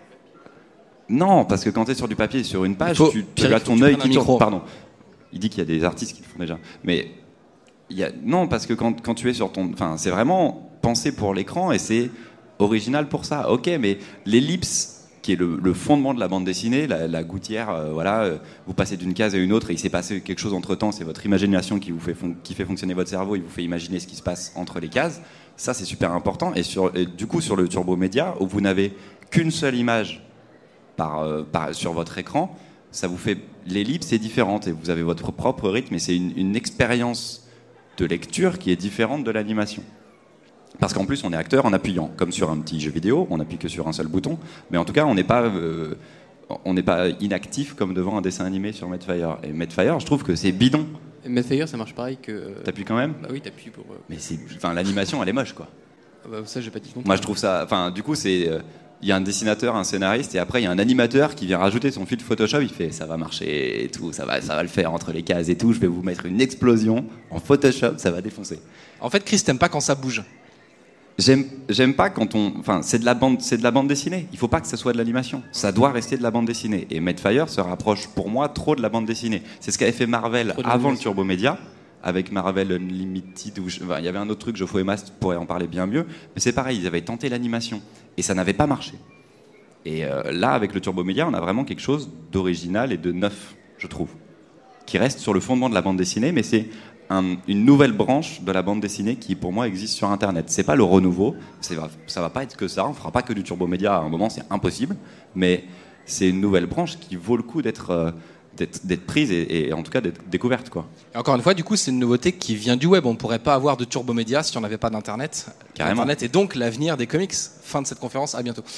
non, parce que quand tu es sur du papier, sur une page, faut, tu, tu Pierre, as ton œil qui tourne. Pardon. Il dit qu'il y a des artistes qui le font déjà. Mais il y a... non, parce que quand, quand tu es sur ton... Enfin, c'est vraiment pensé pour l'écran et c'est original pour ça. Ok, mais l'ellipse, qui est le, le fondement de la bande dessinée, la, la gouttière, euh, voilà, euh, vous passez d'une case à une autre et il s'est passé quelque chose entre-temps, c'est votre imagination qui, vous fait fon... qui fait fonctionner votre cerveau, il vous fait imaginer ce qui se passe entre les cases. Ça, c'est super important. Et, sur... et du coup, sur le Turbo Media, où vous n'avez qu'une seule image Par, euh, par, sur votre écran, ça vous fait l'ellipse est différente et vous avez votre propre rythme et c'est une, une expérience de lecture qui est différente de l'animation. Parce qu'en plus on est acteur en appuyant, comme sur un petit jeu vidéo, on n'appuie que sur un seul bouton, mais en tout cas on n'est pas euh, on n'est pas inactif comme devant un dessin animé sur Madefire. Et Madefire, je trouve que c'est bidon. Et Madefire, ça marche pareil que. T'appuies quand même ? Bah oui, t'appuies pour. Euh... Mais c'est, enfin l'animation elle est moche quoi. Ah bah ça j'ai pas dit longtemps. Moi je trouve ça, enfin du coup c'est euh, il y a un dessinateur, un scénariste, et après il y a un animateur qui vient rajouter son fil Photoshop. Il fait ça va marcher et tout, ça va, ça va le faire entre les cases et tout. Je vais vous mettre une explosion en Photoshop, ça va défoncer. En fait, Chris, t'aimes pas quand ça bouge. J'aime, j'aime pas quand on, enfin c'est de la bande, c'est de la bande dessinée. Il faut pas que ça soit de l'animation. Ça doit rester de la bande dessinée. Et Madefire se rapproche pour moi trop de la bande dessinée. C'est ce qu'avait fait Marvel avant le Turbo Media. Avec Marvel Unlimited, où je... enfin, il y avait un autre truc, Joffo et Mast pourraient en parler bien mieux, mais c'est pareil, ils avaient tenté l'animation et ça n'avait pas marché. Et euh, là, avec le Turbo Media, on a vraiment quelque chose d'original et de neuf, je trouve, qui reste sur le fondement de la bande dessinée, mais c'est un, une nouvelle branche de la bande dessinée qui, pour moi, existe sur Internet. C'est pas le renouveau, c'est, ça va pas être que ça, on fera pas que du Turbo Media à un moment, c'est impossible, mais c'est une nouvelle branche qui vaut le coup d'être... Euh, D'être, d'être prise et, et en tout cas d'être découverte quoi. Et encore une fois, du coup, c'est une nouveauté qui vient du web. On ne pourrait pas avoir de Turbo Media si on n'avait pas d'internet. Carrément. Internet est donc l'avenir des comics. Fin de cette conférence. À bientôt.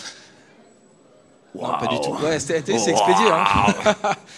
Wow. Non, pas du tout. Ouais, c'est, c'est expédié. Wow. Hein.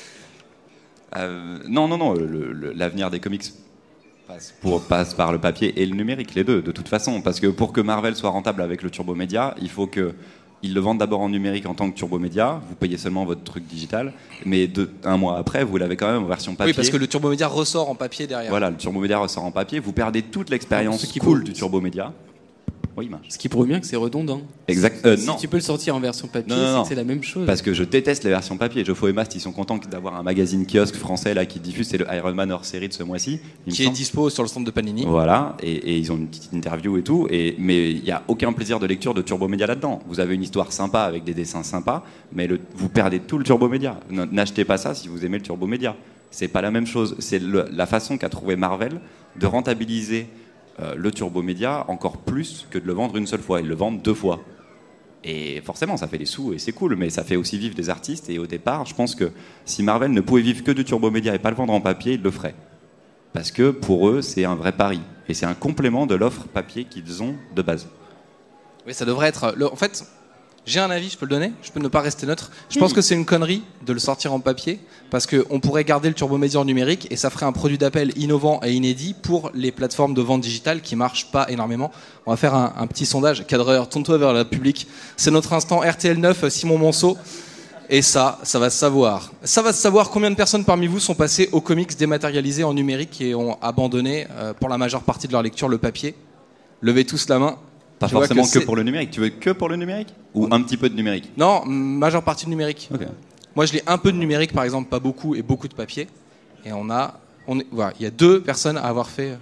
euh, non, non, non. Le, le, l'avenir des comics passe, pour, passe par le papier et le numérique, les deux, de toute façon. Parce que pour que Marvel soit rentable avec le Turbo Media, il faut que ils le vendent d'abord en numérique en tant que Turbo Media, vous payez seulement votre truc digital, mais deux, un mois après, vous l'avez quand même en version papier. Oui, parce que le Turbo Media ressort en papier derrière. Voilà, le Turbo Media ressort en papier, vous perdez toute l'expérience cool du Turbo Media. Oui, marche. Ce qui prouve bien que c'est redondant. Exact. Euh, si non. tu peux le sortir en version papier, non, non, non. C'est, c'est la même chose. Parce que je déteste les versions papier. Joffo et Mast, ils sont contents d'avoir un magazine kiosque français là qui diffuse, c'est le Iron Man hors série de ce mois-ci. Qui est dispo sur le stand de Panini. Voilà, et, et ils ont une petite interview et tout. Et, mais il n'y a aucun plaisir de lecture de Turbo Media là-dedans. Vous avez une histoire sympa avec des dessins sympas, mais le, vous perdez tout le Turbo Media. N'achetez pas ça si vous aimez le Turbo Media. C'est pas la même chose. C'est le, la façon qu'a trouvé Marvel de rentabiliser Euh, le Turbo Media encore plus que de le vendre une seule fois. Ils le vendent deux fois. Et forcément, ça fait des sous et c'est cool, mais ça fait aussi vivre des artistes. Et au départ, je pense que si Marvel ne pouvait vivre que du Turbo Media et pas le vendre en papier, ils le feraient. Parce que pour eux, c'est un vrai pari. Et c'est un complément de l'offre papier qu'ils ont de base. Oui, ça devrait être... Le... En fait, j'ai un avis, je peux le donner ? Je peux ne pas rester neutre ? Je pense que c'est une connerie de le sortir en papier, parce qu'on pourrait garder le Turbo Media en numérique et ça ferait un produit d'appel innovant et inédit pour les plateformes de vente digitale qui marchent pas énormément. On va faire un, un petit sondage. Cadreur, tourne-toi vers le public. C'est notre instant R T L neuf, Simon Monceau. Et ça, ça va se savoir. Ça va se savoir combien de personnes parmi vous sont passées aux comics dématérialisés en numérique et ont abandonné euh, pour la majeure partie de leur lecture le papier. Levez tous la main. Pas tu forcément que, que pour le numérique. Tu veux que pour le numérique ? Ou un petit peu de numérique ? Non, majeure partie de numérique. Okay. Moi, je lis un peu de numérique, par exemple, pas beaucoup, et beaucoup de papier. Et on a, on est, voilà, il y a deux personnes à avoir fait.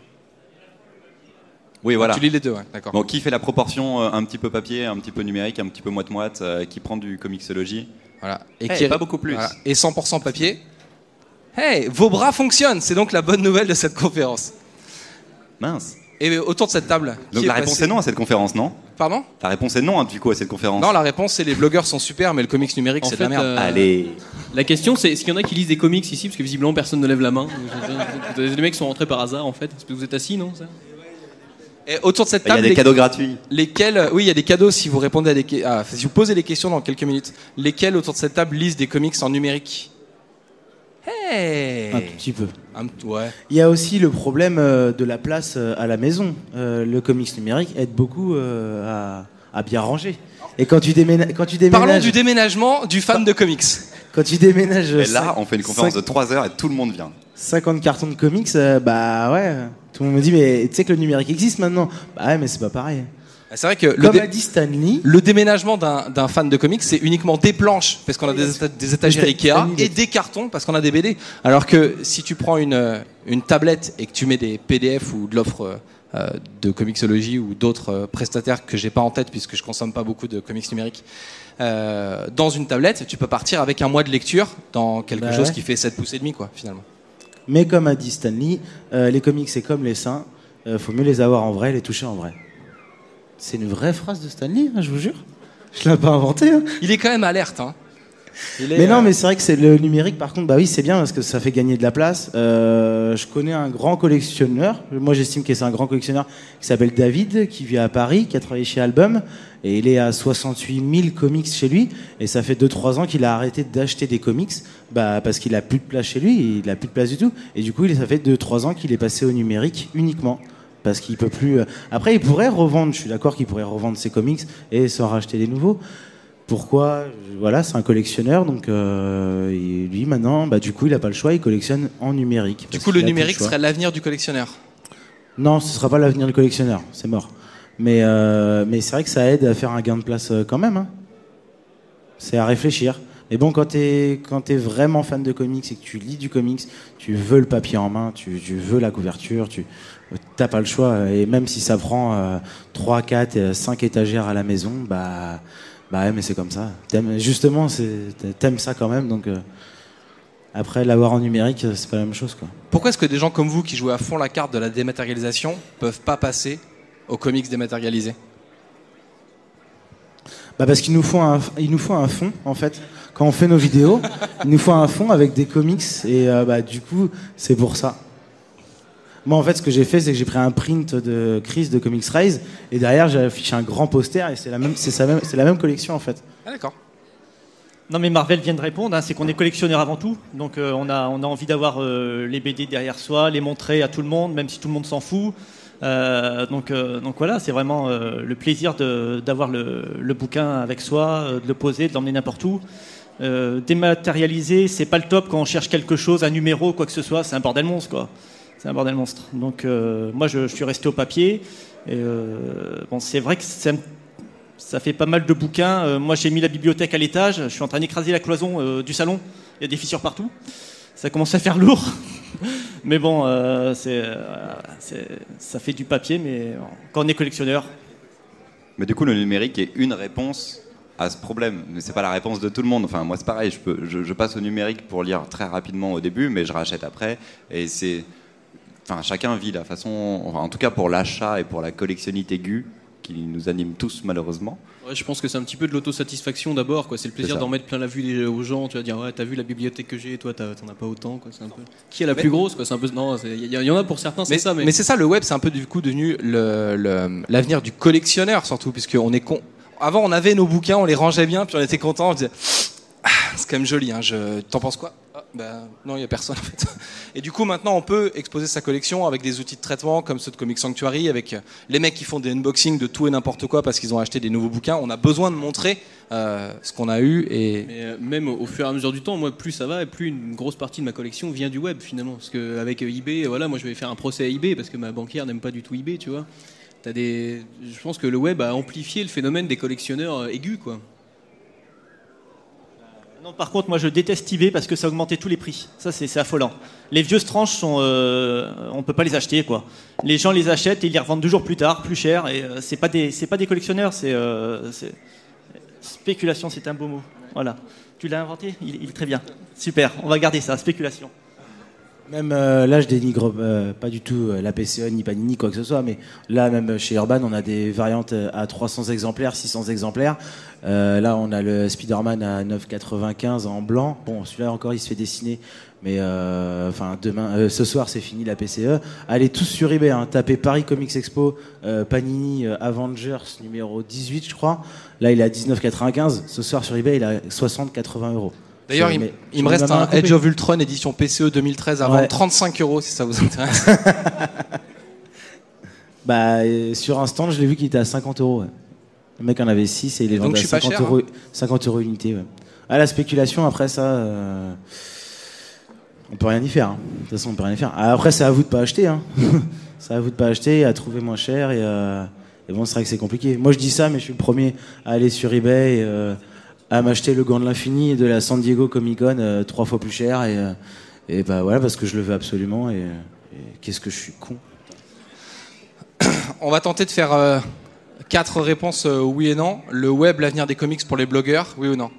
Oui, voilà. Tu lis les deux, ouais, d'accord. Bon, qui fait la proportion euh, un petit peu papier, un petit peu numérique, un petit peu moite-moite, euh, qui prend du Comixology ? Voilà. Et, Hey, qui est- pas beaucoup plus. voilà. Et cent pour cent papier. Hey, vos bras fonctionnent. C'est donc la bonne nouvelle de cette conférence. Mince. Et autour de cette table. Donc qui la est réponse passé- est non à cette conférence, non? Pardon? La réponse est non, hein, du coup, à cette conférence. Non, la réponse c'est les blogueurs sont super, mais le comics numérique En c'est de fait, la merde. euh, Allez. La question, c'est est-ce qu'il y en a qui lisent des comics ici? Parce que visiblement, personne ne lève la main. Les mecs sont rentrés par hasard, en fait. Est-ce que vous êtes assis, non ça Et autour de cette Il y a table, des les- cadeaux gratuits. lesquels, oui, il y a des cadeaux si vous répondez à des, que- ah, si vous posez des questions dans quelques minutes. Lesquels autour de cette table lisent des comics en numérique? Hey, Un tout petit peu. Un p- ouais. Il y a aussi le problème euh, de la place euh, à la maison. Euh, le comics numérique aide beaucoup euh, à, à bien ranger. Et quand tu, déména- quand tu déménages, Parlons du déménagement du fan de comics. quand tu déménages Et cinq- là, on fait une conférence cinq- de trois heures et tout le monde vient. cinquante cartons de comics, euh, bah ouais. Tout le monde me dit, mais tu sais que le numérique existe maintenant. Bah ouais, mais c'est pas pareil. C'est vrai que le, Comme dé- a dit Stanley, le déménagement d'un d'un fan de comics, c'est uniquement des planches, parce qu'on a des, éta- des étagères Stan- Ikea, Stanley, et des cartons, parce qu'on a des B D. Alors que si tu prends une, euh, une tablette et que tu mets des P D F ou de l'offre euh, de Comixology ou d'autres euh, prestataires que j'ai pas en tête, puisque je consomme pas beaucoup de comics numériques, euh, dans une tablette, tu peux partir avec un mois de lecture dans quelque Bah chose ouais. qui fait sept pouces et demi, quoi, finalement. mais comme a dit Stanley, euh, les comics c'est comme les seins, euh, faut mieux les avoir en vrai, les toucher en vrai. C'est une vraie phrase de Stanley, hein, je vous jure. Je l'ai pas inventé. Hein. Il est quand même alerte, hein. Il est, Mais non, euh, mais c'est vrai que c'est le numérique, par contre, bah oui, c'est bien parce que ça fait gagner de la place. Euh, je connais un grand collectionneur, moi j'estime que c'est un grand collectionneur qui s'appelle David, qui vit à Paris, qui a travaillé chez Album, et il est à soixante-huit mille comics chez lui, et ça fait deux trois ans qu'il a arrêté d'acheter des comics, bah, parce qu'il a plus de place chez lui, il a plus de place du tout, et du coup, il- ça fait deux trois ans qu'il est passé au numérique uniquement. Parce qu'il peut plus. Après, il pourrait revendre. Je suis d'accord qu'il pourrait revendre ses comics et s'en racheter des nouveaux. Pourquoi? Voilà, c'est un collectionneur, donc euh, et lui maintenant, bah du coup, il a pas le choix. Il collectionne en numérique. Du parce coup, qu'il le a plus numérique choix. serait l'avenir du collectionneur. Non, ce sera pas l'avenir du collectionneur. C'est mort. Mais euh, mais c'est vrai que ça aide à faire un gain de place euh, quand même. Hein. C'est à réfléchir. Mais bon, quand t'es quand t'es vraiment fan de comics et que tu lis du comics, tu veux le papier en main, tu, tu veux la couverture, tu t'as pas le choix. Et même si ça prend euh, trois, quatre, cinq étagères à la maison, bah bah ouais, mais c'est comme ça. T'aimes, justement, c'est, t'aimes ça quand même. Donc euh, après l'avoir en numérique, c'est pas la même chose, quoi. Pourquoi est-ce que des gens comme vous qui jouez à fond la carte de la dématérialisation peuvent pas passer aux comics dématérialisés? Bah parce qu'il nous faut un, il nous faut un fond en fait. Quand on fait nos vidéos, il nous faut un fond avec des comics et euh, bah du coup c'est pour ça. Moi en fait ce que j'ai fait c'est que j'ai pris un print de Chris de Comics Rise et derrière j'ai affiché un grand poster et c'est la même, c'est sa même, c'est la même collection en fait. Ah d'accord. Non mais Marvel vient de répondre, hein, c'est qu'on est collectionneur avant tout, donc euh, on, a, on a envie d'avoir euh, les B D derrière soi, les montrer à tout le monde, même si tout le monde s'en fout. Euh, donc, euh, donc voilà, c'est vraiment euh, le plaisir de, d'avoir le, le bouquin avec soi, euh, de le poser, de l'emmener n'importe où. Euh, dématérialiser, c'est pas le top quand on cherche quelque chose, un numéro, quoi que ce soit, c'est un bordel monstre quoi. C'est un bordel monstre. Donc euh, moi je, je suis resté au papier. Et, euh, bon, c'est vrai que c'est un ça fait pas mal de bouquins. Euh, moi, j'ai mis la bibliothèque à l'étage. Je suis en train d'écraser la cloison euh, du salon. Il y a des fissures partout. Ça commence à faire lourd. Mais bon, euh, c'est, euh, c'est, ça fait du papier. Mais quand on est collectionneur... Mais du coup, le numérique est une réponse à ce problème. Mais c'est pas la réponse de tout le monde. Enfin, moi, c'est pareil. Je, peux, je, je passe au numérique pour lire très rapidement au début, mais je rachète après. Et c'est... Enfin, chacun vit la façon... Enfin, en tout cas, pour l'achat et pour la collectionnite aiguë, qui nous anime tous malheureusement. Ouais, je pense que c'est un petit peu de l'autosatisfaction d'abord, quoi. C'est le plaisir C'est ça. d'en mettre plein la vue des- aux gens. Tu vas dire, ouais, t'as vu la bibliothèque que j'ai, toi, t'as- t'en as pas autant, quoi. C'est un peu. Qui est la plus grosse, quoi. C'est un peu. Non, il y, y en a pour certains, c'est Mais, ça, mais. mais c'est ça, le web, c'est un peu du coup devenu le- le- l'avenir du collectionneur, surtout, puisqu'on est con. Avant, on avait nos bouquins, on les rangeait bien, puis on était content, on disait, ah, c'est quand même joli, hein, je... t'en penses quoi? Ah, ben, non, il n'y a personne en fait. Et du coup, maintenant, on peut exposer sa collection avec des outils de traitement comme ceux de Comic Sanctuary, avec les mecs qui font des unboxings de tout et n'importe quoi parce qu'ils ont acheté des nouveaux bouquins. On a besoin de montrer euh, ce qu'on a eu. Et... Mais euh, même au fur et à mesure du temps, moi, plus ça va, et plus une grosse partie de ma collection vient du web finalement. Parce qu'avec eBay, voilà, moi je vais faire un procès à eBay parce que ma banquière n'aime pas du tout eBay, tu vois. T'as des... Je pense que le web a amplifié le phénomène des collectionneurs euh, aigus, quoi. Non, par contre, moi je déteste eBay parce que ça a augmenté tous les prix. Ça, c'est, c'est affolant. Les vieux tranches, sont, euh, on peut pas les acheter, quoi. Les gens les achètent et ils les revendent deux jours plus tard, plus cher. Et euh, c'est pas des, c'est pas des collectionneurs, c'est, euh, c'est... spéculation, c'est un beau mot. Voilà. Tu l'as inventé, il, il est très bien. Super, on va garder ça, spéculation. Même euh, là, je dénigre euh, pas du tout euh, la P C E, ni Panini, quoi que ce soit, mais là, même chez Urban, on a des variantes à trois cents exemplaires, six cents exemplaires. Euh, là, on a le Spider-Man à neuf quatre-vingt-quinze en blanc. Bon, celui-là encore, il se fait dessiner, mais euh, enfin, demain, euh, ce soir, c'est fini la P C E. Allez tous sur eBay, hein, tapez Paris Comics Expo, euh, Panini euh, Avengers numéro dix-huit, je crois. Là, il est à dix-neuf quatre-vingt-quinze. Ce soir, sur eBay, il est à soixante quatre-vingts euros. D'ailleurs, il, il me reste un Edge of Ultron édition P C E deux mille treize à vendre ouais. trente-cinq euros si ça vous intéresse. Bah, euh, sur un stand, je l'ai vu qu'il était à cinquante euros. Ouais. Le mec en avait six et il est vendu à cinquante cher, euros, hein. cinquante euros unité. Ouais. À la spéculation, après ça, euh, on peut rien y faire. Hein. De toute façon, on peut rien y faire. Après, c'est à vous de pas acheter. Hein. C'est à vous de pas acheter, à trouver moins cher et, euh, et bon, c'est vrai que c'est compliqué. Moi, je dis ça, mais je suis le premier à aller sur eBay. Et, euh, à m'acheter le gant de l'infini de la San Diego Comic Con euh, trois fois plus cher et, euh, et bah voilà parce que je le veux absolument et, et qu'est-ce que je suis con. On va tenter de faire euh, quatre réponses euh, oui et non. Le web, l'avenir des comics pour les blogueurs, oui ou non?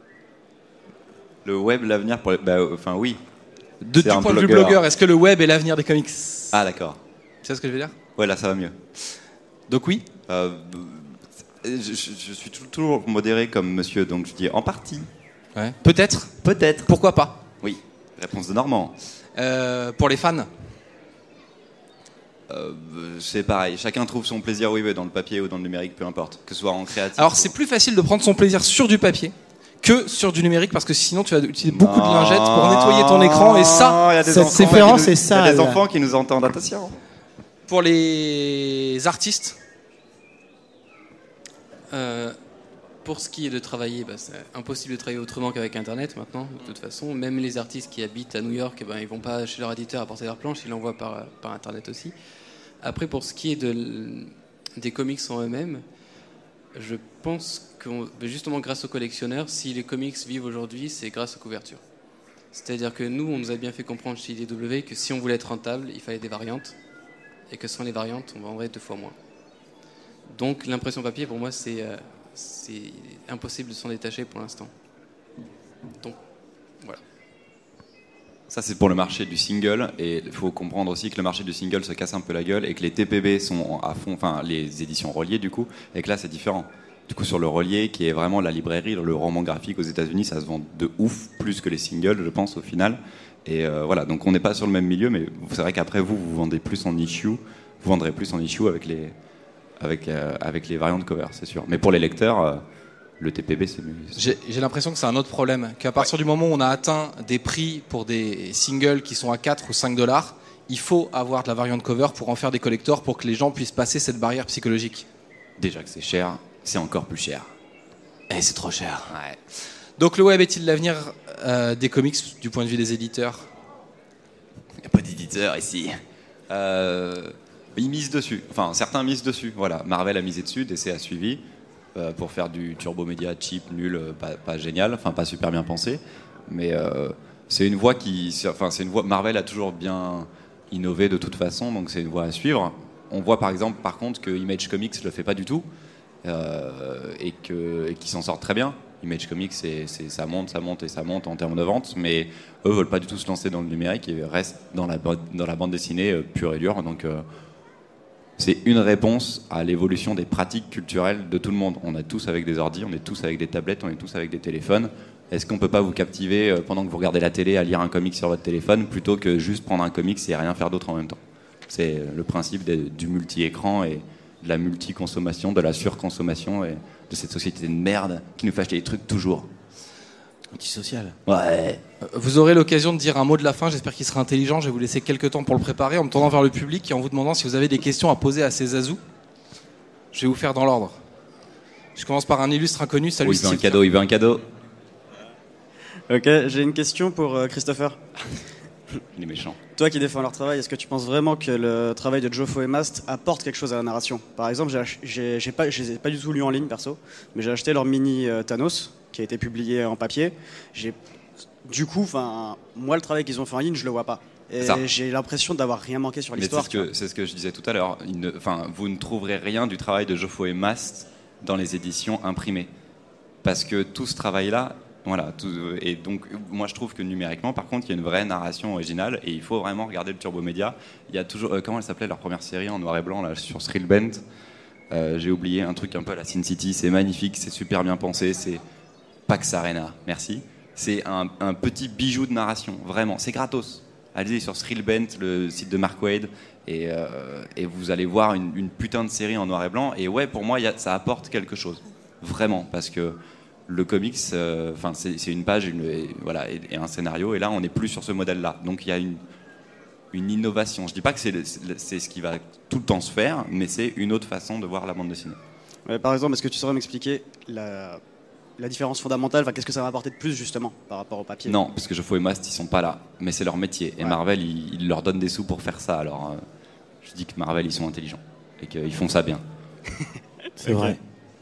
Le web, l'avenir pour les... Bah, enfin oui. De, du point de vue blogueur, est-ce que le web est l'avenir des comics? Ah d'accord. Tu sais ce que je veux dire? Ouais, là ça va mieux. Donc oui euh, Je, je, je suis toujours modéré comme monsieur, donc je dis en partie. Ouais. Peut-être. Peut-être. Pourquoi pas? Oui. Réponse de Normand. Euh, pour les fans euh, C'est pareil. Chacun trouve son plaisir, oui, dans le papier ou dans le numérique, peu importe. Que ce soit en créatif. Alors, c'est plus facile de prendre son plaisir sur du papier que sur du numérique parce que sinon, tu vas utiliser beaucoup non, de lingettes pour nettoyer ton écran et ça, cette différence, c'est ça. Il y a des enfants qui nous entendent. Attention. Pour les artistes. Euh, pour ce qui est de travailler, bah, c'est impossible de travailler autrement qu'avec Internet maintenant, de toute façon. Même les artistes qui habitent à New York, eh ben, ils vont pas chez leur éditeur apporter leur planche, ils l'envoient par, par Internet aussi. Après, pour ce qui est de, des comics en eux-mêmes, je pense que justement grâce aux collectionneurs, si les comics vivent aujourd'hui, c'est grâce aux couvertures. C'est-à-dire que nous, on nous a bien fait comprendre chez I D W que si on voulait être rentable, il fallait des variantes, et que sans les variantes, on vendrait deux fois moins. Donc l'impression papier, pour moi, c'est, euh, c'est impossible de s'en détacher pour l'instant. Donc, voilà. Ça, c'est pour le marché du single. Et il faut comprendre aussi que le marché du single se casse un peu la gueule et que les T P B sont à fond, enfin les éditions reliées du coup, et que là, c'est différent. Du coup, sur le relié, qui est vraiment la librairie, le roman graphique aux États-Unis, ça se vend de ouf, plus que les singles, je pense, au final. Et euh, voilà, donc on n'est pas sur le même milieu, mais c'est vrai qu'après, vous, vous vendez plus en issue, vous vendrez plus en issue avec les... Avec, euh, avec les variantes cover, c'est sûr. Mais pour les lecteurs, euh, le T P B, c'est mieux. J'ai, j'ai l'impression que c'est un autre problème. Qu'à partir ouais. du moment où on a atteint des prix pour des singles qui sont à quatre ou cinq dollars, il faut avoir de la variante cover pour en faire des collectors pour que les gens puissent passer cette barrière psychologique. Déjà que c'est cher, c'est encore plus cher. Et c'est trop cher. Ouais. Donc le web est-il l'avenir euh, des comics du point de vue des éditeurs? Il n'y a pas d'éditeur ici. Euh... Ils misent dessus, enfin certains misent dessus, voilà. Marvel a misé dessus, D C a suivi euh, pour faire du turbo média cheap, nul, pas, pas génial, enfin pas super bien pensé, mais euh, c'est une voie qui, enfin c'est une voie. Marvel a toujours bien innové de toute façon, donc c'est une voie à suivre. On voit par exemple, par contre, que Image Comics le fait pas du tout euh, et que et qu'ils s'en sortent très bien. Image Comics, c'est, c'est, ça monte, ça monte et ça monte en termes de vente, mais eux veulent pas du tout se lancer dans le numérique et restent dans la dans la bande dessinée euh, pure et dure, donc. Euh, C'est une réponse à l'évolution des pratiques culturelles de tout le monde. On est tous avec des ordis, on est tous avec des tablettes, on est tous avec des téléphones. Est-ce qu'on peut pas vous captiver pendant que vous regardez la télé à lire un comic sur votre téléphone plutôt que juste prendre un comic et rien faire d'autre en même temps? C'est le principe de, du multi-écran et de la multi-consommation, de la surconsommation et de cette société de merde qui nous fait acheter des trucs toujours. Antisocial. Ouais. Vous aurez l'occasion de dire un mot de la fin, j'espère qu'il sera intelligent. Je vais vous laisser quelques temps pour le préparer en me tournant vers le public et en vous demandant si vous avez des questions à poser à ces Azous. Je vais vous faire dans l'ordre. Je commence par un illustre inconnu. Salut. Oh, il veut un cadeau, il veut un cadeau. Ok, j'ai une question pour euh, Christopher. Il est méchant. Toi qui défends leur travail, est-ce que tu penses vraiment que le travail de Geoffo et Mast apporte quelque chose à la narration? Par exemple, j'ai, j'ai, j'ai pas, je les ai pas du tout lus en ligne perso, mais j'ai acheté leur mini euh, Thanos qui a été publié en papier. J'ai, du coup, enfin, moi le travail qu'ils ont fait en ligne, je le vois pas. Et j'ai l'impression d'avoir rien manqué sur l'histoire. C'est ce, que, c'est ce que je disais tout à l'heure. Ne, vous ne trouverez rien du travail de Geoffo et Mast dans les éditions imprimées, parce que tout ce travail-là, Voilà, tout, et donc moi je trouve que numériquement par contre il y a une vraie narration originale et il faut vraiment regarder le Turbo Média. Il y a toujours, euh, comment elle s'appelait leur première série en noir et blanc là, sur Thrillbent, euh, j'ai oublié, un truc un peu à la Sin City, c'est magnifique, c'est super bien pensé, c'est Pax Arena, merci. C'est un, un petit bijou de narration, vraiment, c'est gratos. Allez sur Thrillbent, le site de Mark Waid, et, euh, et vous allez voir une, une putain de série en noir et blanc, et ouais pour moi y a, ça apporte quelque chose, vraiment, parce que le comics, euh, enfin c'est, c'est une page, une, et, voilà, et, et un scénario, et là on n'est plus sur ce modèle-là. Donc il y a une, une innovation. Je dis pas que c'est, c'est ce qui va tout le temps se faire, mais c'est une autre façon de voir la bande dessinée. Ouais, par exemple, est-ce que tu saurais m'expliquer la, la différence fondamentale, enfin, qu'est-ce que ça va apporter de plus justement par rapport au papier? Non, parce que Geoffroy et Mast ils sont pas là, mais c'est leur métier. Et ouais. Marvel, ils, ils leur donnent des sous pour faire ça. Alors euh, je dis que Marvel ils sont intelligents et qu'ils font ça bien. C'est vrai.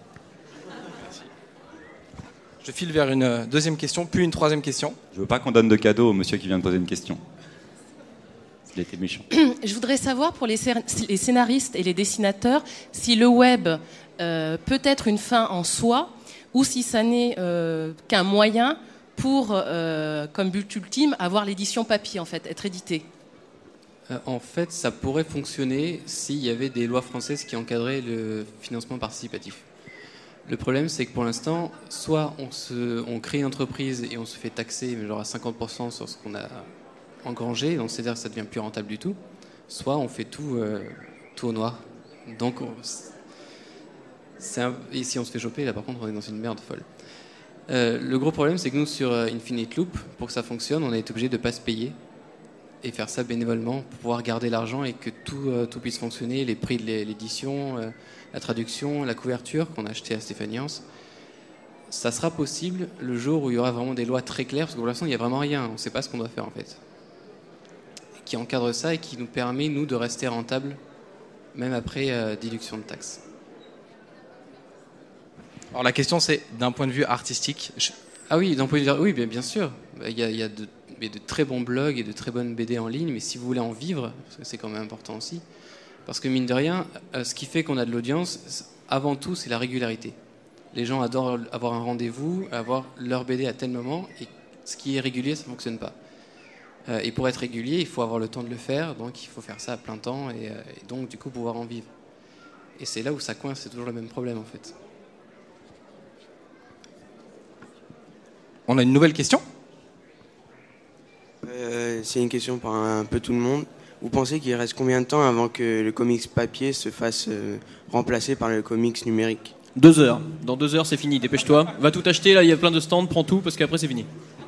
Je file vers une deuxième question, puis une troisième question. Je veux pas qu'on donne de cadeau au monsieur qui vient de poser une question. Il était méchant. Je voudrais savoir pour les, les scénaristes et les dessinateurs si le web euh, peut être une fin en soi ou si ça n'est euh, qu'un moyen pour, euh, comme but ultime, avoir l'édition papier, en fait, être édité. Euh, en fait, ça pourrait fonctionner s'il y avait des lois françaises qui encadraient le financement participatif. Le problème, c'est que pour l'instant, soit on, se, on crée une entreprise et on se fait taxer, mais genre à cinquante pour cent sur ce qu'on a engrangé, donc c'est-à-dire que ça devient plus rentable du tout, soit on fait tout, euh, tout au noir. Donc, on, c'est un, et si on se fait choper, là par contre, on est dans une merde folle. Euh, le gros problème, c'est que nous, sur Infinite Loop, pour que ça fonctionne, on a été obligé de ne pas se payer et faire ça bénévolement pour pouvoir garder l'argent et que tout, euh, tout puisse fonctionner, les prix de l'édition, euh, la traduction, la couverture qu'on a acheté à Stéphanie Hans. Ça sera possible le jour où il y aura vraiment des lois très claires, parce que pour l'instant, il n'y a vraiment rien, on ne sait pas ce qu'on doit faire en fait, qui encadre ça et qui nous permet, nous, de rester rentable, même après euh, déduction de taxes. Alors la question, c'est d'un point de vue artistique. Je... Ah oui, d'un point de vue, oui, bien, bien sûr. Il y a, il y a de, il y a de très bons blogs et de très bonnes B D en ligne, mais si vous voulez en vivre, parce que c'est quand même important aussi, parce que mine de rien, ce qui fait qu'on a de l'audience, avant tout, c'est la régularité. Les gens adorent avoir un rendez-vous, avoir leur B D à tel moment, et ce qui est régulier, ça ne fonctionne pas. Et pour être régulier, il faut avoir le temps de le faire, donc il faut faire ça à plein temps, et, et donc du coup pouvoir en vivre. Et c'est là où ça coince, c'est toujours le même problème en fait. On a une nouvelle question ? euh, C'est une question pour un peu tout le monde. Vous pensez qu'il reste combien de temps avant que le comics papier se fasse euh, remplacer par le comics numérique ? Deux heures. Dans deux heures, c'est fini. Dépêche-toi. Va tout acheter. Là, il y a plein de stands. Prends tout parce qu'après, c'est fini.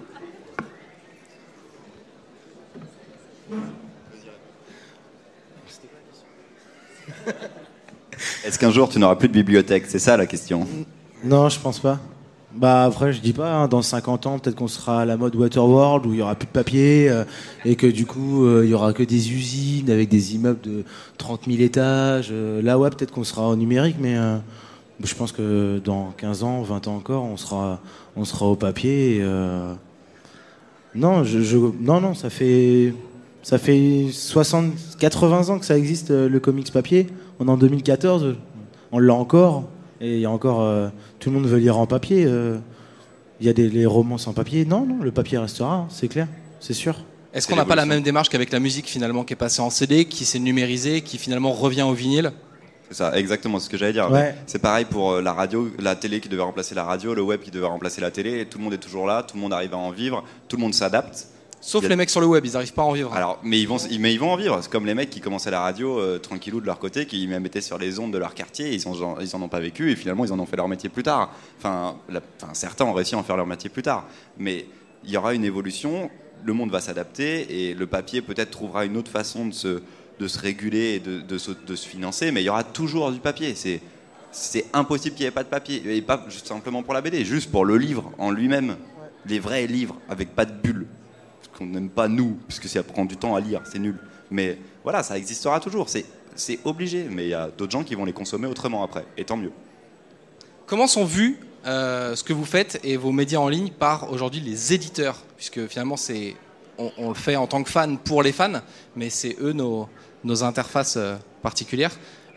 Est-ce qu'un jour tu n'auras plus de bibliothèque ? C'est ça la question. Non, je pense pas. Bah après, je dis pas, hein, dans cinquante ans, peut-être qu'on sera à la mode Waterworld où il y aura plus de papier euh, et que du coup, euh, il y aura que des usines avec des immeubles de trente mille étages. Euh, là, ouais, peut-être qu'on sera au numérique, mais euh, je pense que dans quinze ans, vingt ans encore, on sera, on sera au papier. Et, euh... Non, je, je, non, non, ça fait, ça fait soixante, quatre-vingts ans que ça existe euh, le comics papier. On est en deux mille quatorze, on l'a encore. Et il y a encore... Euh, tout le monde veut lire en papier. Il euh, y a des les romans sans papier. Non, non, le papier restera, hein, c'est clair, c'est sûr. Est-ce qu'on n'a pas la même démarche qu'avec la musique finalement, qui est passée en C D, qui s'est numérisée, qui finalement revient au vinyle ? C'est ça, exactement, c'est ce que j'allais dire. Ouais. C'est pareil pour la radio, la télé qui devait remplacer la radio, le web qui devait remplacer la télé. Et tout le monde est toujours là, tout le monde arrive à en vivre, tout le monde s'adapte. Sauf a... les mecs sur le web, ils n'arrivent pas à en vivre. Alors, mais ils vont, mais ils vont en vivre. C'est comme les mecs qui commençaient la radio euh, tranquillou de leur côté, qui même étaient sur les ondes de leur quartier, ils, ont, ils en ont pas vécu et finalement ils en ont fait leur métier plus tard. Enfin, la, enfin, certains ont réussi à en faire leur métier plus tard. Mais il y aura une évolution, le monde va s'adapter et le papier peut-être trouvera une autre façon de se, de se réguler et de, de, se, de se financer, mais il y aura toujours du papier. C'est, c'est impossible qu'il n'y ait pas de papier. Et pas juste simplement pour la B D, juste pour le livre en lui-même. Les vrais livres avec pas de bulles. Qu'on n'aime pas nous, puisque ça prend du temps à lire, c'est nul. Mais voilà, ça existera toujours, c'est, c'est obligé. Mais il y a d'autres gens qui vont les consommer autrement après, et tant mieux. Comment sont vus euh, ce que vous faites et vos médias en ligne par aujourd'hui les éditeurs ? Puisque finalement, c'est, on, on le fait en tant que fan pour les fans, mais c'est eux nos, nos interfaces euh, particulières.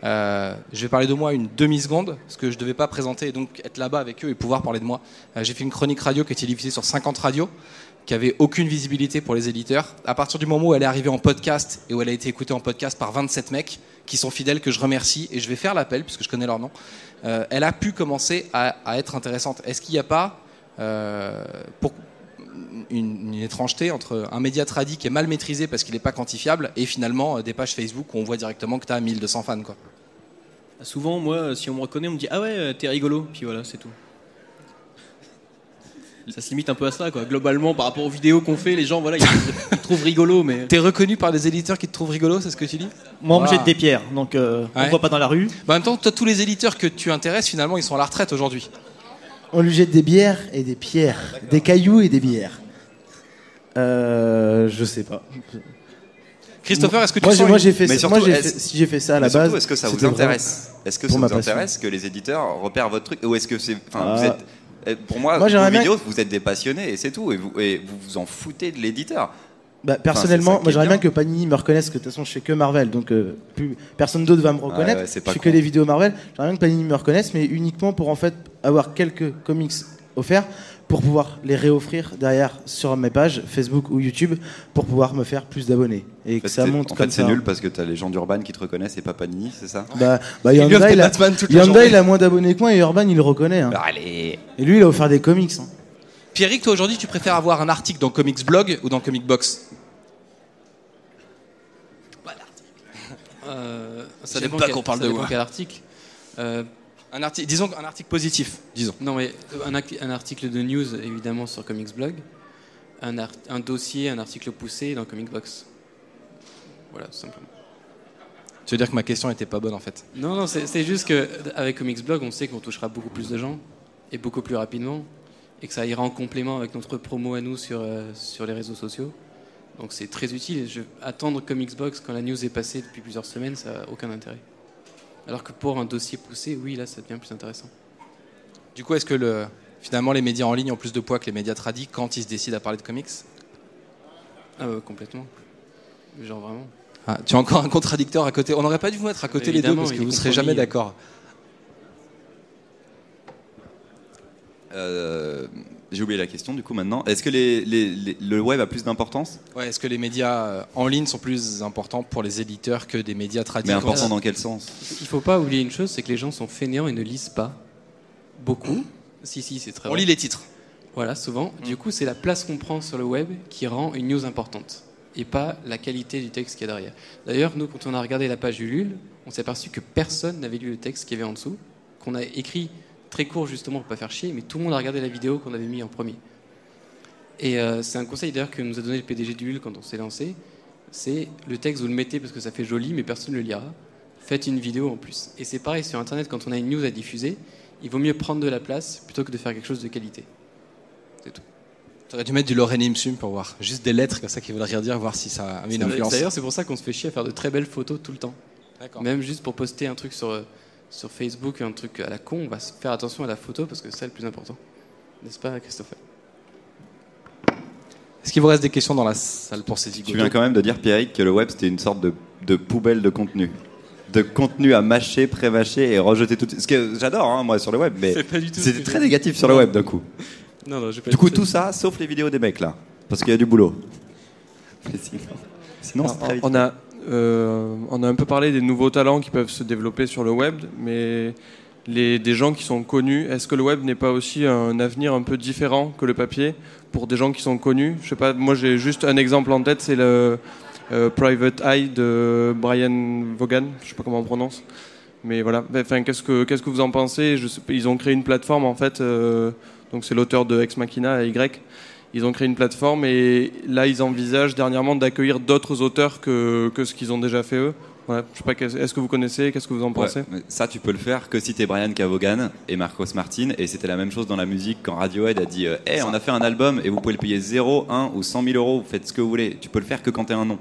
Euh, je vais parler de moi une demi-seconde, parce que je ne devais pas présenter et donc être là-bas avec eux et pouvoir parler de moi. Euh, j'ai fait une chronique radio qui était diffusée sur cinquante radios, qui avait aucune visibilité pour les éditeurs. À partir du moment où elle est arrivée en podcast et où elle a été écoutée en podcast par vingt-sept mecs qui sont fidèles, que je remercie, et je vais faire l'appel puisque je connais leur nom, euh, elle a pu commencer à, à être intéressante. Est-ce qu'il n'y a pas euh, pour une, une étrangeté entre un média tradi qui est mal maîtrisé parce qu'il n'est pas quantifiable et finalement euh, des pages Facebook où on voit directement que tu as mille deux cents fans, quoi. Souvent, moi, si on me reconnaît, on me dit « Ah ouais, t'es rigolo », puis voilà, c'est tout. Ça se limite un peu à ça, quoi. Globalement, par rapport aux vidéos qu'on fait, les gens, voilà, ils, ils trouvent rigolo, mais... T'es reconnu par des éditeurs qui te trouvent rigolo, c'est ce que tu dis? Moi, on me Voilà. jette des pierres, donc euh, on Ouais. ne voit pas dans la rue. Bah, en même temps, toi, tous les éditeurs que tu intéresses, finalement, ils sont à la retraite aujourd'hui. On lui jette des bières et des pierres, des cailloux et des bières. Euh, je sais pas. Christopher, est-ce que tu Moi, sens j'ai, moi, une- j'ai fait, Mais ça- surtout, moi, j'ai est-ce- fait, si j'ai fait ça à la Mais surtout, base. est-ce que ça vous c'était vraiment intéresse? Est-ce que ça pour ma vous passion. intéresse que les éditeurs repèrent votre truc? Ou est-ce que c'est. Enfin, Ah. vous êtes. eh, Pour moi, Moi, vos j'aimerais bien- vidéos, vous êtes des passionnés et c'est tout. Et vous, et vous vous en foutez de l'éditeur. Bah, Enfin, personnellement, c'est ça qui moi est j'aimerais bien bien. que Panini me reconnaisse, que de toute façon je fais que Marvel, donc euh, plus, personne d'autre va me reconnaître. ouais, c'est je pas fais con. que des vidéos Marvel. J'aimerais bien que Panini me reconnaisse, mais uniquement pour en fait avoir quelques comics offerts pour pouvoir les réoffrir derrière sur mes pages Facebook ou YouTube pour pouvoir me faire plus d'abonnés et que En fait, ça c'est- monte en comme fait, c'est ça. nul parce que t'as les gens d'Urban qui te reconnaissent et pas Panini, c'est ça? Bah, bah Il lui offre Yanda, des il a, Batman toute la Yanda, journée. il a moins d'abonnés que moi et Urban il le reconnaît. Hein. Bah, allez. Et lui il a offert des comics. Hein. Pierrick, toi aujourd'hui, tu préfères avoir un article dans Comics Blog ou dans Comic Box? Euh, ça J'aime dépend pas quel- qu'on parle ça de dépend moi. quel article. Euh, Un article, disons un article positif, disons. non, mais un, acti- un article de news, évidemment, sur Comics Blog. Un, art- un dossier, un article poussé dans Comic Box. Voilà, tout simplement. Tu veux dire que ma question était pas bonne en fait? Non, non, c'est c'est juste qu'avec Comics Blog, on sait qu'on touchera beaucoup plus de gens et beaucoup plus rapidement et que ça ira en complément avec notre promo à nous sur, euh, sur les réseaux sociaux. Donc c'est très utile. Je, attendre Comics Box quand la news est passée depuis plusieurs semaines, ça n'a aucun intérêt. Alors que pour un dossier poussé, oui, là, ça devient plus intéressant. Du coup, est-ce que le, finalement les médias en ligne ont plus de poids que les médias tradis quand ils se décident à parler de comics? Ah, ouais, complètement. Genre vraiment. Ah, tu as encore un contradicteur à côté. On n'aurait pas dû vous mettre à côté les deux Évidemment, parce que il est vous serez compromis. jamais d'accord. Euh, J'ai oublié la question du coup maintenant. Est-ce que les, les- les- le web a plus d'importance? Ouais, est-ce que les médias euh, en ligne sont plus importants pour les éditeurs que des médias Mais traditionnels? important dans quel sens? Il faut pas oublier une chose, c'est que les gens sont fainéants et ne lisent pas beaucoup. Si, si, c'est très On vrai. lit les titres. Voilà, souvent. Du coup, c'est la place qu'on prend sur le web qui rend une news importante et pas la qualité du texte qu'il y a derrière. D'ailleurs, nous, quand on a regardé la page Ulule, on s'est aperçu que personne n'avait lu le texte qu'il y avait en dessous, qu'on a écrit très court justement pour pas faire chier, mais tout le monde a regardé la vidéo qu'on avait mis en premier. Et euh, c'est un conseil d'ailleurs que nous a donné le P D G d'Ulule quand on s'est lancé, c'est le texte, vous le mettez parce que ça fait joli, mais personne ne le lira. Faites une vidéo en plus. Et c'est pareil sur Internet, quand on a une news à diffuser, il vaut mieux prendre de la place plutôt que de faire quelque chose de qualité. C'est tout. T'aurais dû mettre du Lorraine Imsum pour voir. Juste des lettres comme ça qui veulent rien dire, voir si ça a une influence. D'ailleurs, c'est pour ça qu'on se fait chier à faire de très belles photos tout le temps. D'accord. Même juste pour poster un truc sur, euh, sur Facebook, un truc à la con, on va se faire attention à la photo parce que c'est ça le plus important. N'est-ce pas, Christopher? Est-ce qu'il vous reste des questions dans la salle pour ces Tu zigotos? viens quand même de dire, Pierrick, que le web c'était une sorte de, de poubelle de contenu. De contenu à mâcher, pré-mâcher et rejeter tout de suite. Ce que j'adore, hein, moi, sur le web, mais C'est pas du tout ce c'était que très j'ai- négatif sur le web d'un coup. Non, non, j'ai pas Du dit coup, ça. tout ça, sauf les vidéos des mecs là. Parce qu'il y a du boulot. Mais sinon, sinon c'est très vite. On a, euh, on a un peu parlé des nouveaux talents qui peuvent se développer sur le web, mais les, des gens qui sont connus, est-ce que le web n'est pas aussi un avenir un peu différent que le papier pour des gens qui sont connus? Je sais pas, moi j'ai juste un exemple en tête, c'est le euh, Private Eye de Brian Vaughan, je sais pas comment on prononce. Mais voilà, enfin, qu'est-ce que qu'est-ce que vous en pensez? Je sais pas, ils ont créé une plateforme en fait, euh, donc c'est l'auteur de Ex Machina, Y. Ils ont créé une plateforme et là ils envisagent dernièrement d'accueillir d'autres auteurs que, que ce qu'ils ont déjà fait eux. Voilà, je sais pas, qu'est-ce- est-ce que vous connaissez, qu'est-ce que vous en pensez? Ouais, mais ça, tu peux le faire que si t'es Brian Cavogan et Marcos Martin. Et c'était la même chose dans la musique quand Radiohead a dit euh, hey, on a fait un album et vous pouvez le payer zéro, un ou cent mille euros, vous faites ce que vous voulez. Tu peux le faire que quand t'es un nom.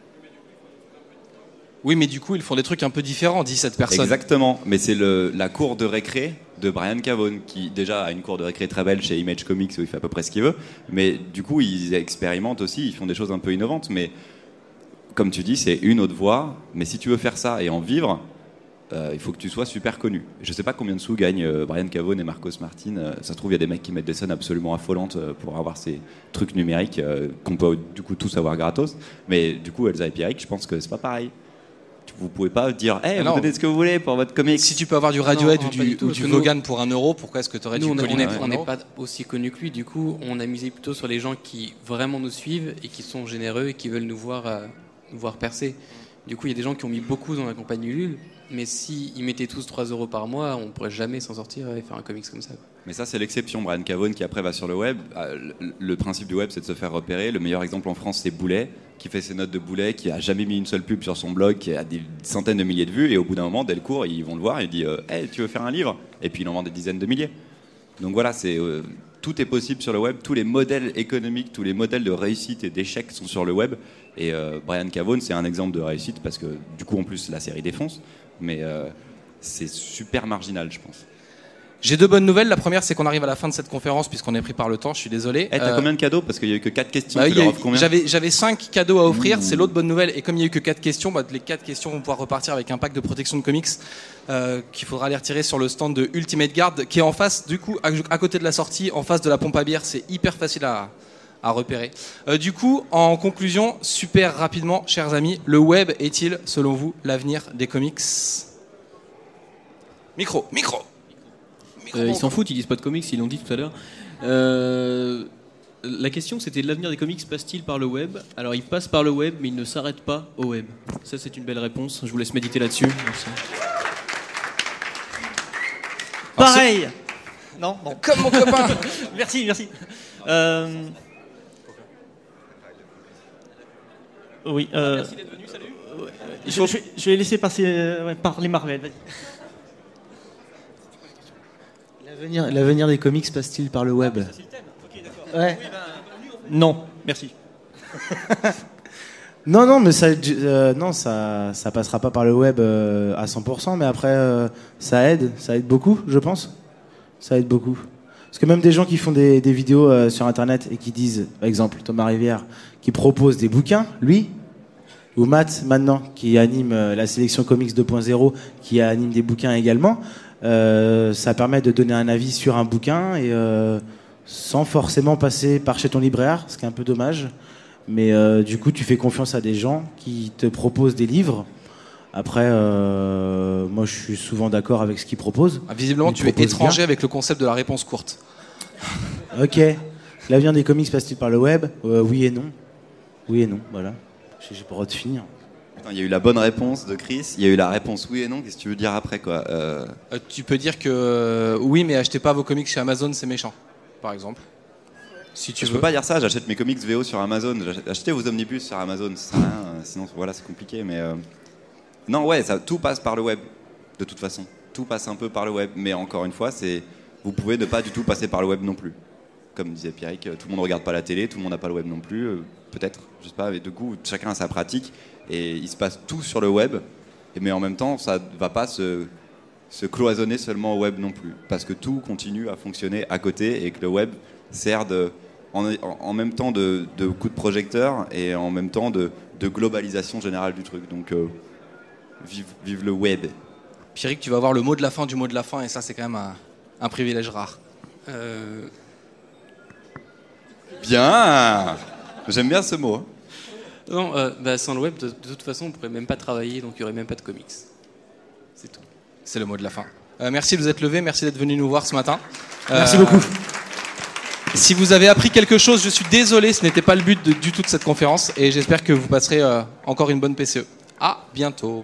Oui, mais du coup, ils font des trucs un peu différents, dit cette personne. Exactement, mais c'est le, la cour de récré de Brian Cavone qui déjà a une cour de récré très belle chez Image Comics où il fait à peu près ce qu'il veut, mais du coup ils expérimentent aussi, ils font des choses un peu innovantes, mais comme tu dis c'est une autre voie, mais si tu veux faire ça et en vivre, euh, il faut que tu sois super connu. Je sais pas combien de sous gagnent euh, Brian Cavone et Marcos Martin. Euh, ça se trouve, il y a des mecs qui mettent des scènes absolument affolantes euh, pour avoir ces trucs numériques euh, qu'on peut du coup tous avoir gratos. Mais du coup, Elsa et Pierrick, je pense que c'est pas pareil. Vous pouvez pas dire, hey, vous donnez ce que vous voulez pour votre comics. Si tu peux avoir du Radiohead Non, ou non, du, tout, ou du nous, Vaughan pour un euro, pourquoi est-ce que tu aurais nous, du on Colin n'est pour un on n'est euro pas aussi connus que lui. Du coup, on a misé plutôt sur les gens qui vraiment nous suivent et qui sont généreux et qui veulent nous voir, euh, nous voir percer. Du coup, il y a des gens qui ont mis beaucoup dans la campagne Ulule, mais s'ils mettaient tous trois euros par mois, on pourrait jamais s'en sortir et faire un comics comme ça. Mais ça, c'est l'exception. Brian Cavone qui après va sur le web. Le, le principe du web, c'est de se faire repérer. Le meilleur exemple en France, c'est Boulet, qui fait ses notes de Boulet, qui a jamais mis une seule pub sur son blog, qui a des centaines de milliers de vues. Et au bout d'un moment, Delcourt, ils vont le voir et il dit euh, hey, tu veux faire un livre? Et puis il en vend des dizaines de milliers. Donc voilà, c'est, euh, tout est possible sur le web. Tous les modèles économiques, tous les modèles de réussite et d'échec sont sur le web. Et euh, Brian Cavone, c'est un exemple de réussite parce que du coup, en plus, la série défonce. Mais euh, c'est super marginal, je pense. J'ai deux bonnes nouvelles. La première, c'est qu'on arrive à la fin de cette conférence puisqu'on est pris par le temps. Je suis désolé. Eh, t'as Euh, combien de cadeaux? Parce qu'il y a eu que quatre questions. bah, tu il y a leur eu- offres combien? J'avais j'avais cinq cadeaux à offrir. Mmh. C'est l'autre bonne nouvelle. Et comme il y a eu que quatre questions, bah, les quatre questions vont pouvoir repartir avec un pack de protection de comics euh, qu'il faudra aller retirer sur le stand de Ultimate Guard, qui est en face, du coup, à, à côté de la sortie, en face de la pompe à bière. C'est hyper facile à, à repérer. Euh, du coup, en conclusion, super rapidement, chers amis, le web est-il, selon vous, l'avenir des comics? Micro, micro. Euh, ils s'en foutent, ils disent pas de comics, ils l'ont dit tout à l'heure. Euh, la question c'était l'avenir des comics passe-t-il par le web? Alors il passe par le web, mais il ne s'arrête pas au web. Ça c'est une belle réponse, je vous laisse méditer là-dessus. Merci. Pareil. Non, bon. Comme mon copain. Merci, merci. Euh, Oui. Euh... Merci d'être venu, salut. Ouais, je, je, je vais laisser passer euh, ouais, parler Marvel. Vas-y. L'avenir, l'avenir des comics passe-t-il par le web? Ça, c'est le thème. Ok, d'accord. Ouais. Oui, ben, non, merci. Non, non, mais ça, euh, non, ça, ça passera pas par le web euh, à cent pour cent, mais après, euh, ça aide, ça aide beaucoup, je pense. Ça aide beaucoup. Parce que même des gens qui font des, des vidéos euh, sur Internet et qui disent, par exemple, Thomas Rivière, qui propose des bouquins, lui, ou Matt, maintenant, qui anime euh, la sélection Comics deux point zéro, qui anime des bouquins également, euh, ça permet de donner un avis sur un bouquin et euh, sans forcément passer par chez ton libraire, ce qui est un peu dommage. Mais euh, du coup, tu fais confiance à des gens qui te proposent des livres. Après, euh, moi, je suis souvent d'accord avec ce qu'ils proposent. Ah, visiblement, Ils tu es proposent étranger bien. avec le concept de la réponse courte. Ok. L'avenir des comics passe-t-il par le web? Euh, Oui et non. Oui et non, voilà. J'ai j'ai pas le droit de finir. Putain, il y a eu la bonne réponse de Chris, il y a eu la réponse oui et non. Qu'est-ce que tu veux dire après, quoi? euh... Euh, tu peux dire que euh, oui, mais achetez pas vos comics chez Amazon, c'est méchant, par exemple. Si tu Je veux. peux pas dire ça, j'achète mes comics V O sur Amazon. J'ach- Achetez vos omnibus sur Amazon, ça sert à rien, euh, sinon voilà, c'est compliqué. Mais euh, non, ouais, ça, tout passe par le web, de toute façon. Tout passe un peu par le web, mais encore une fois, c'est vous pouvez ne pas du tout passer par le web non plus. Comme disait Pierrick, tout le monde ne regarde pas la télé, tout le monde n'a pas le web non plus, euh, peut-être, je sais pas, mais du coup, chacun a sa pratique et il se passe tout sur le web, et, mais en même temps, ça ne va pas se, se cloisonner seulement au web non plus, parce que tout continue à fonctionner à côté et que le web sert de, en, en, en même temps de, de coup de projecteur et en même temps de, de globalisation générale du truc. Donc, euh, vive, vive le web. Pierrick, tu vas avoir le mot de la fin du mot de la fin, et ça, c'est quand même un, un privilège rare. Euh, Bien. J'aime bien ce mot. non, euh, bah, sans le web, de, de toute façon, on pourrait même pas travailler, donc il y aurait même pas de comics. C'est tout. C'est le mot de la fin. Euh, merci de vous être levé, merci d'être venu nous voir ce matin. Merci Euh, beaucoup. Si vous avez appris quelque chose, je suis désolé, ce n'était pas le but de- du tout de cette conférence, et j'espère que vous passerez euh, encore une bonne P C E. À bientôt.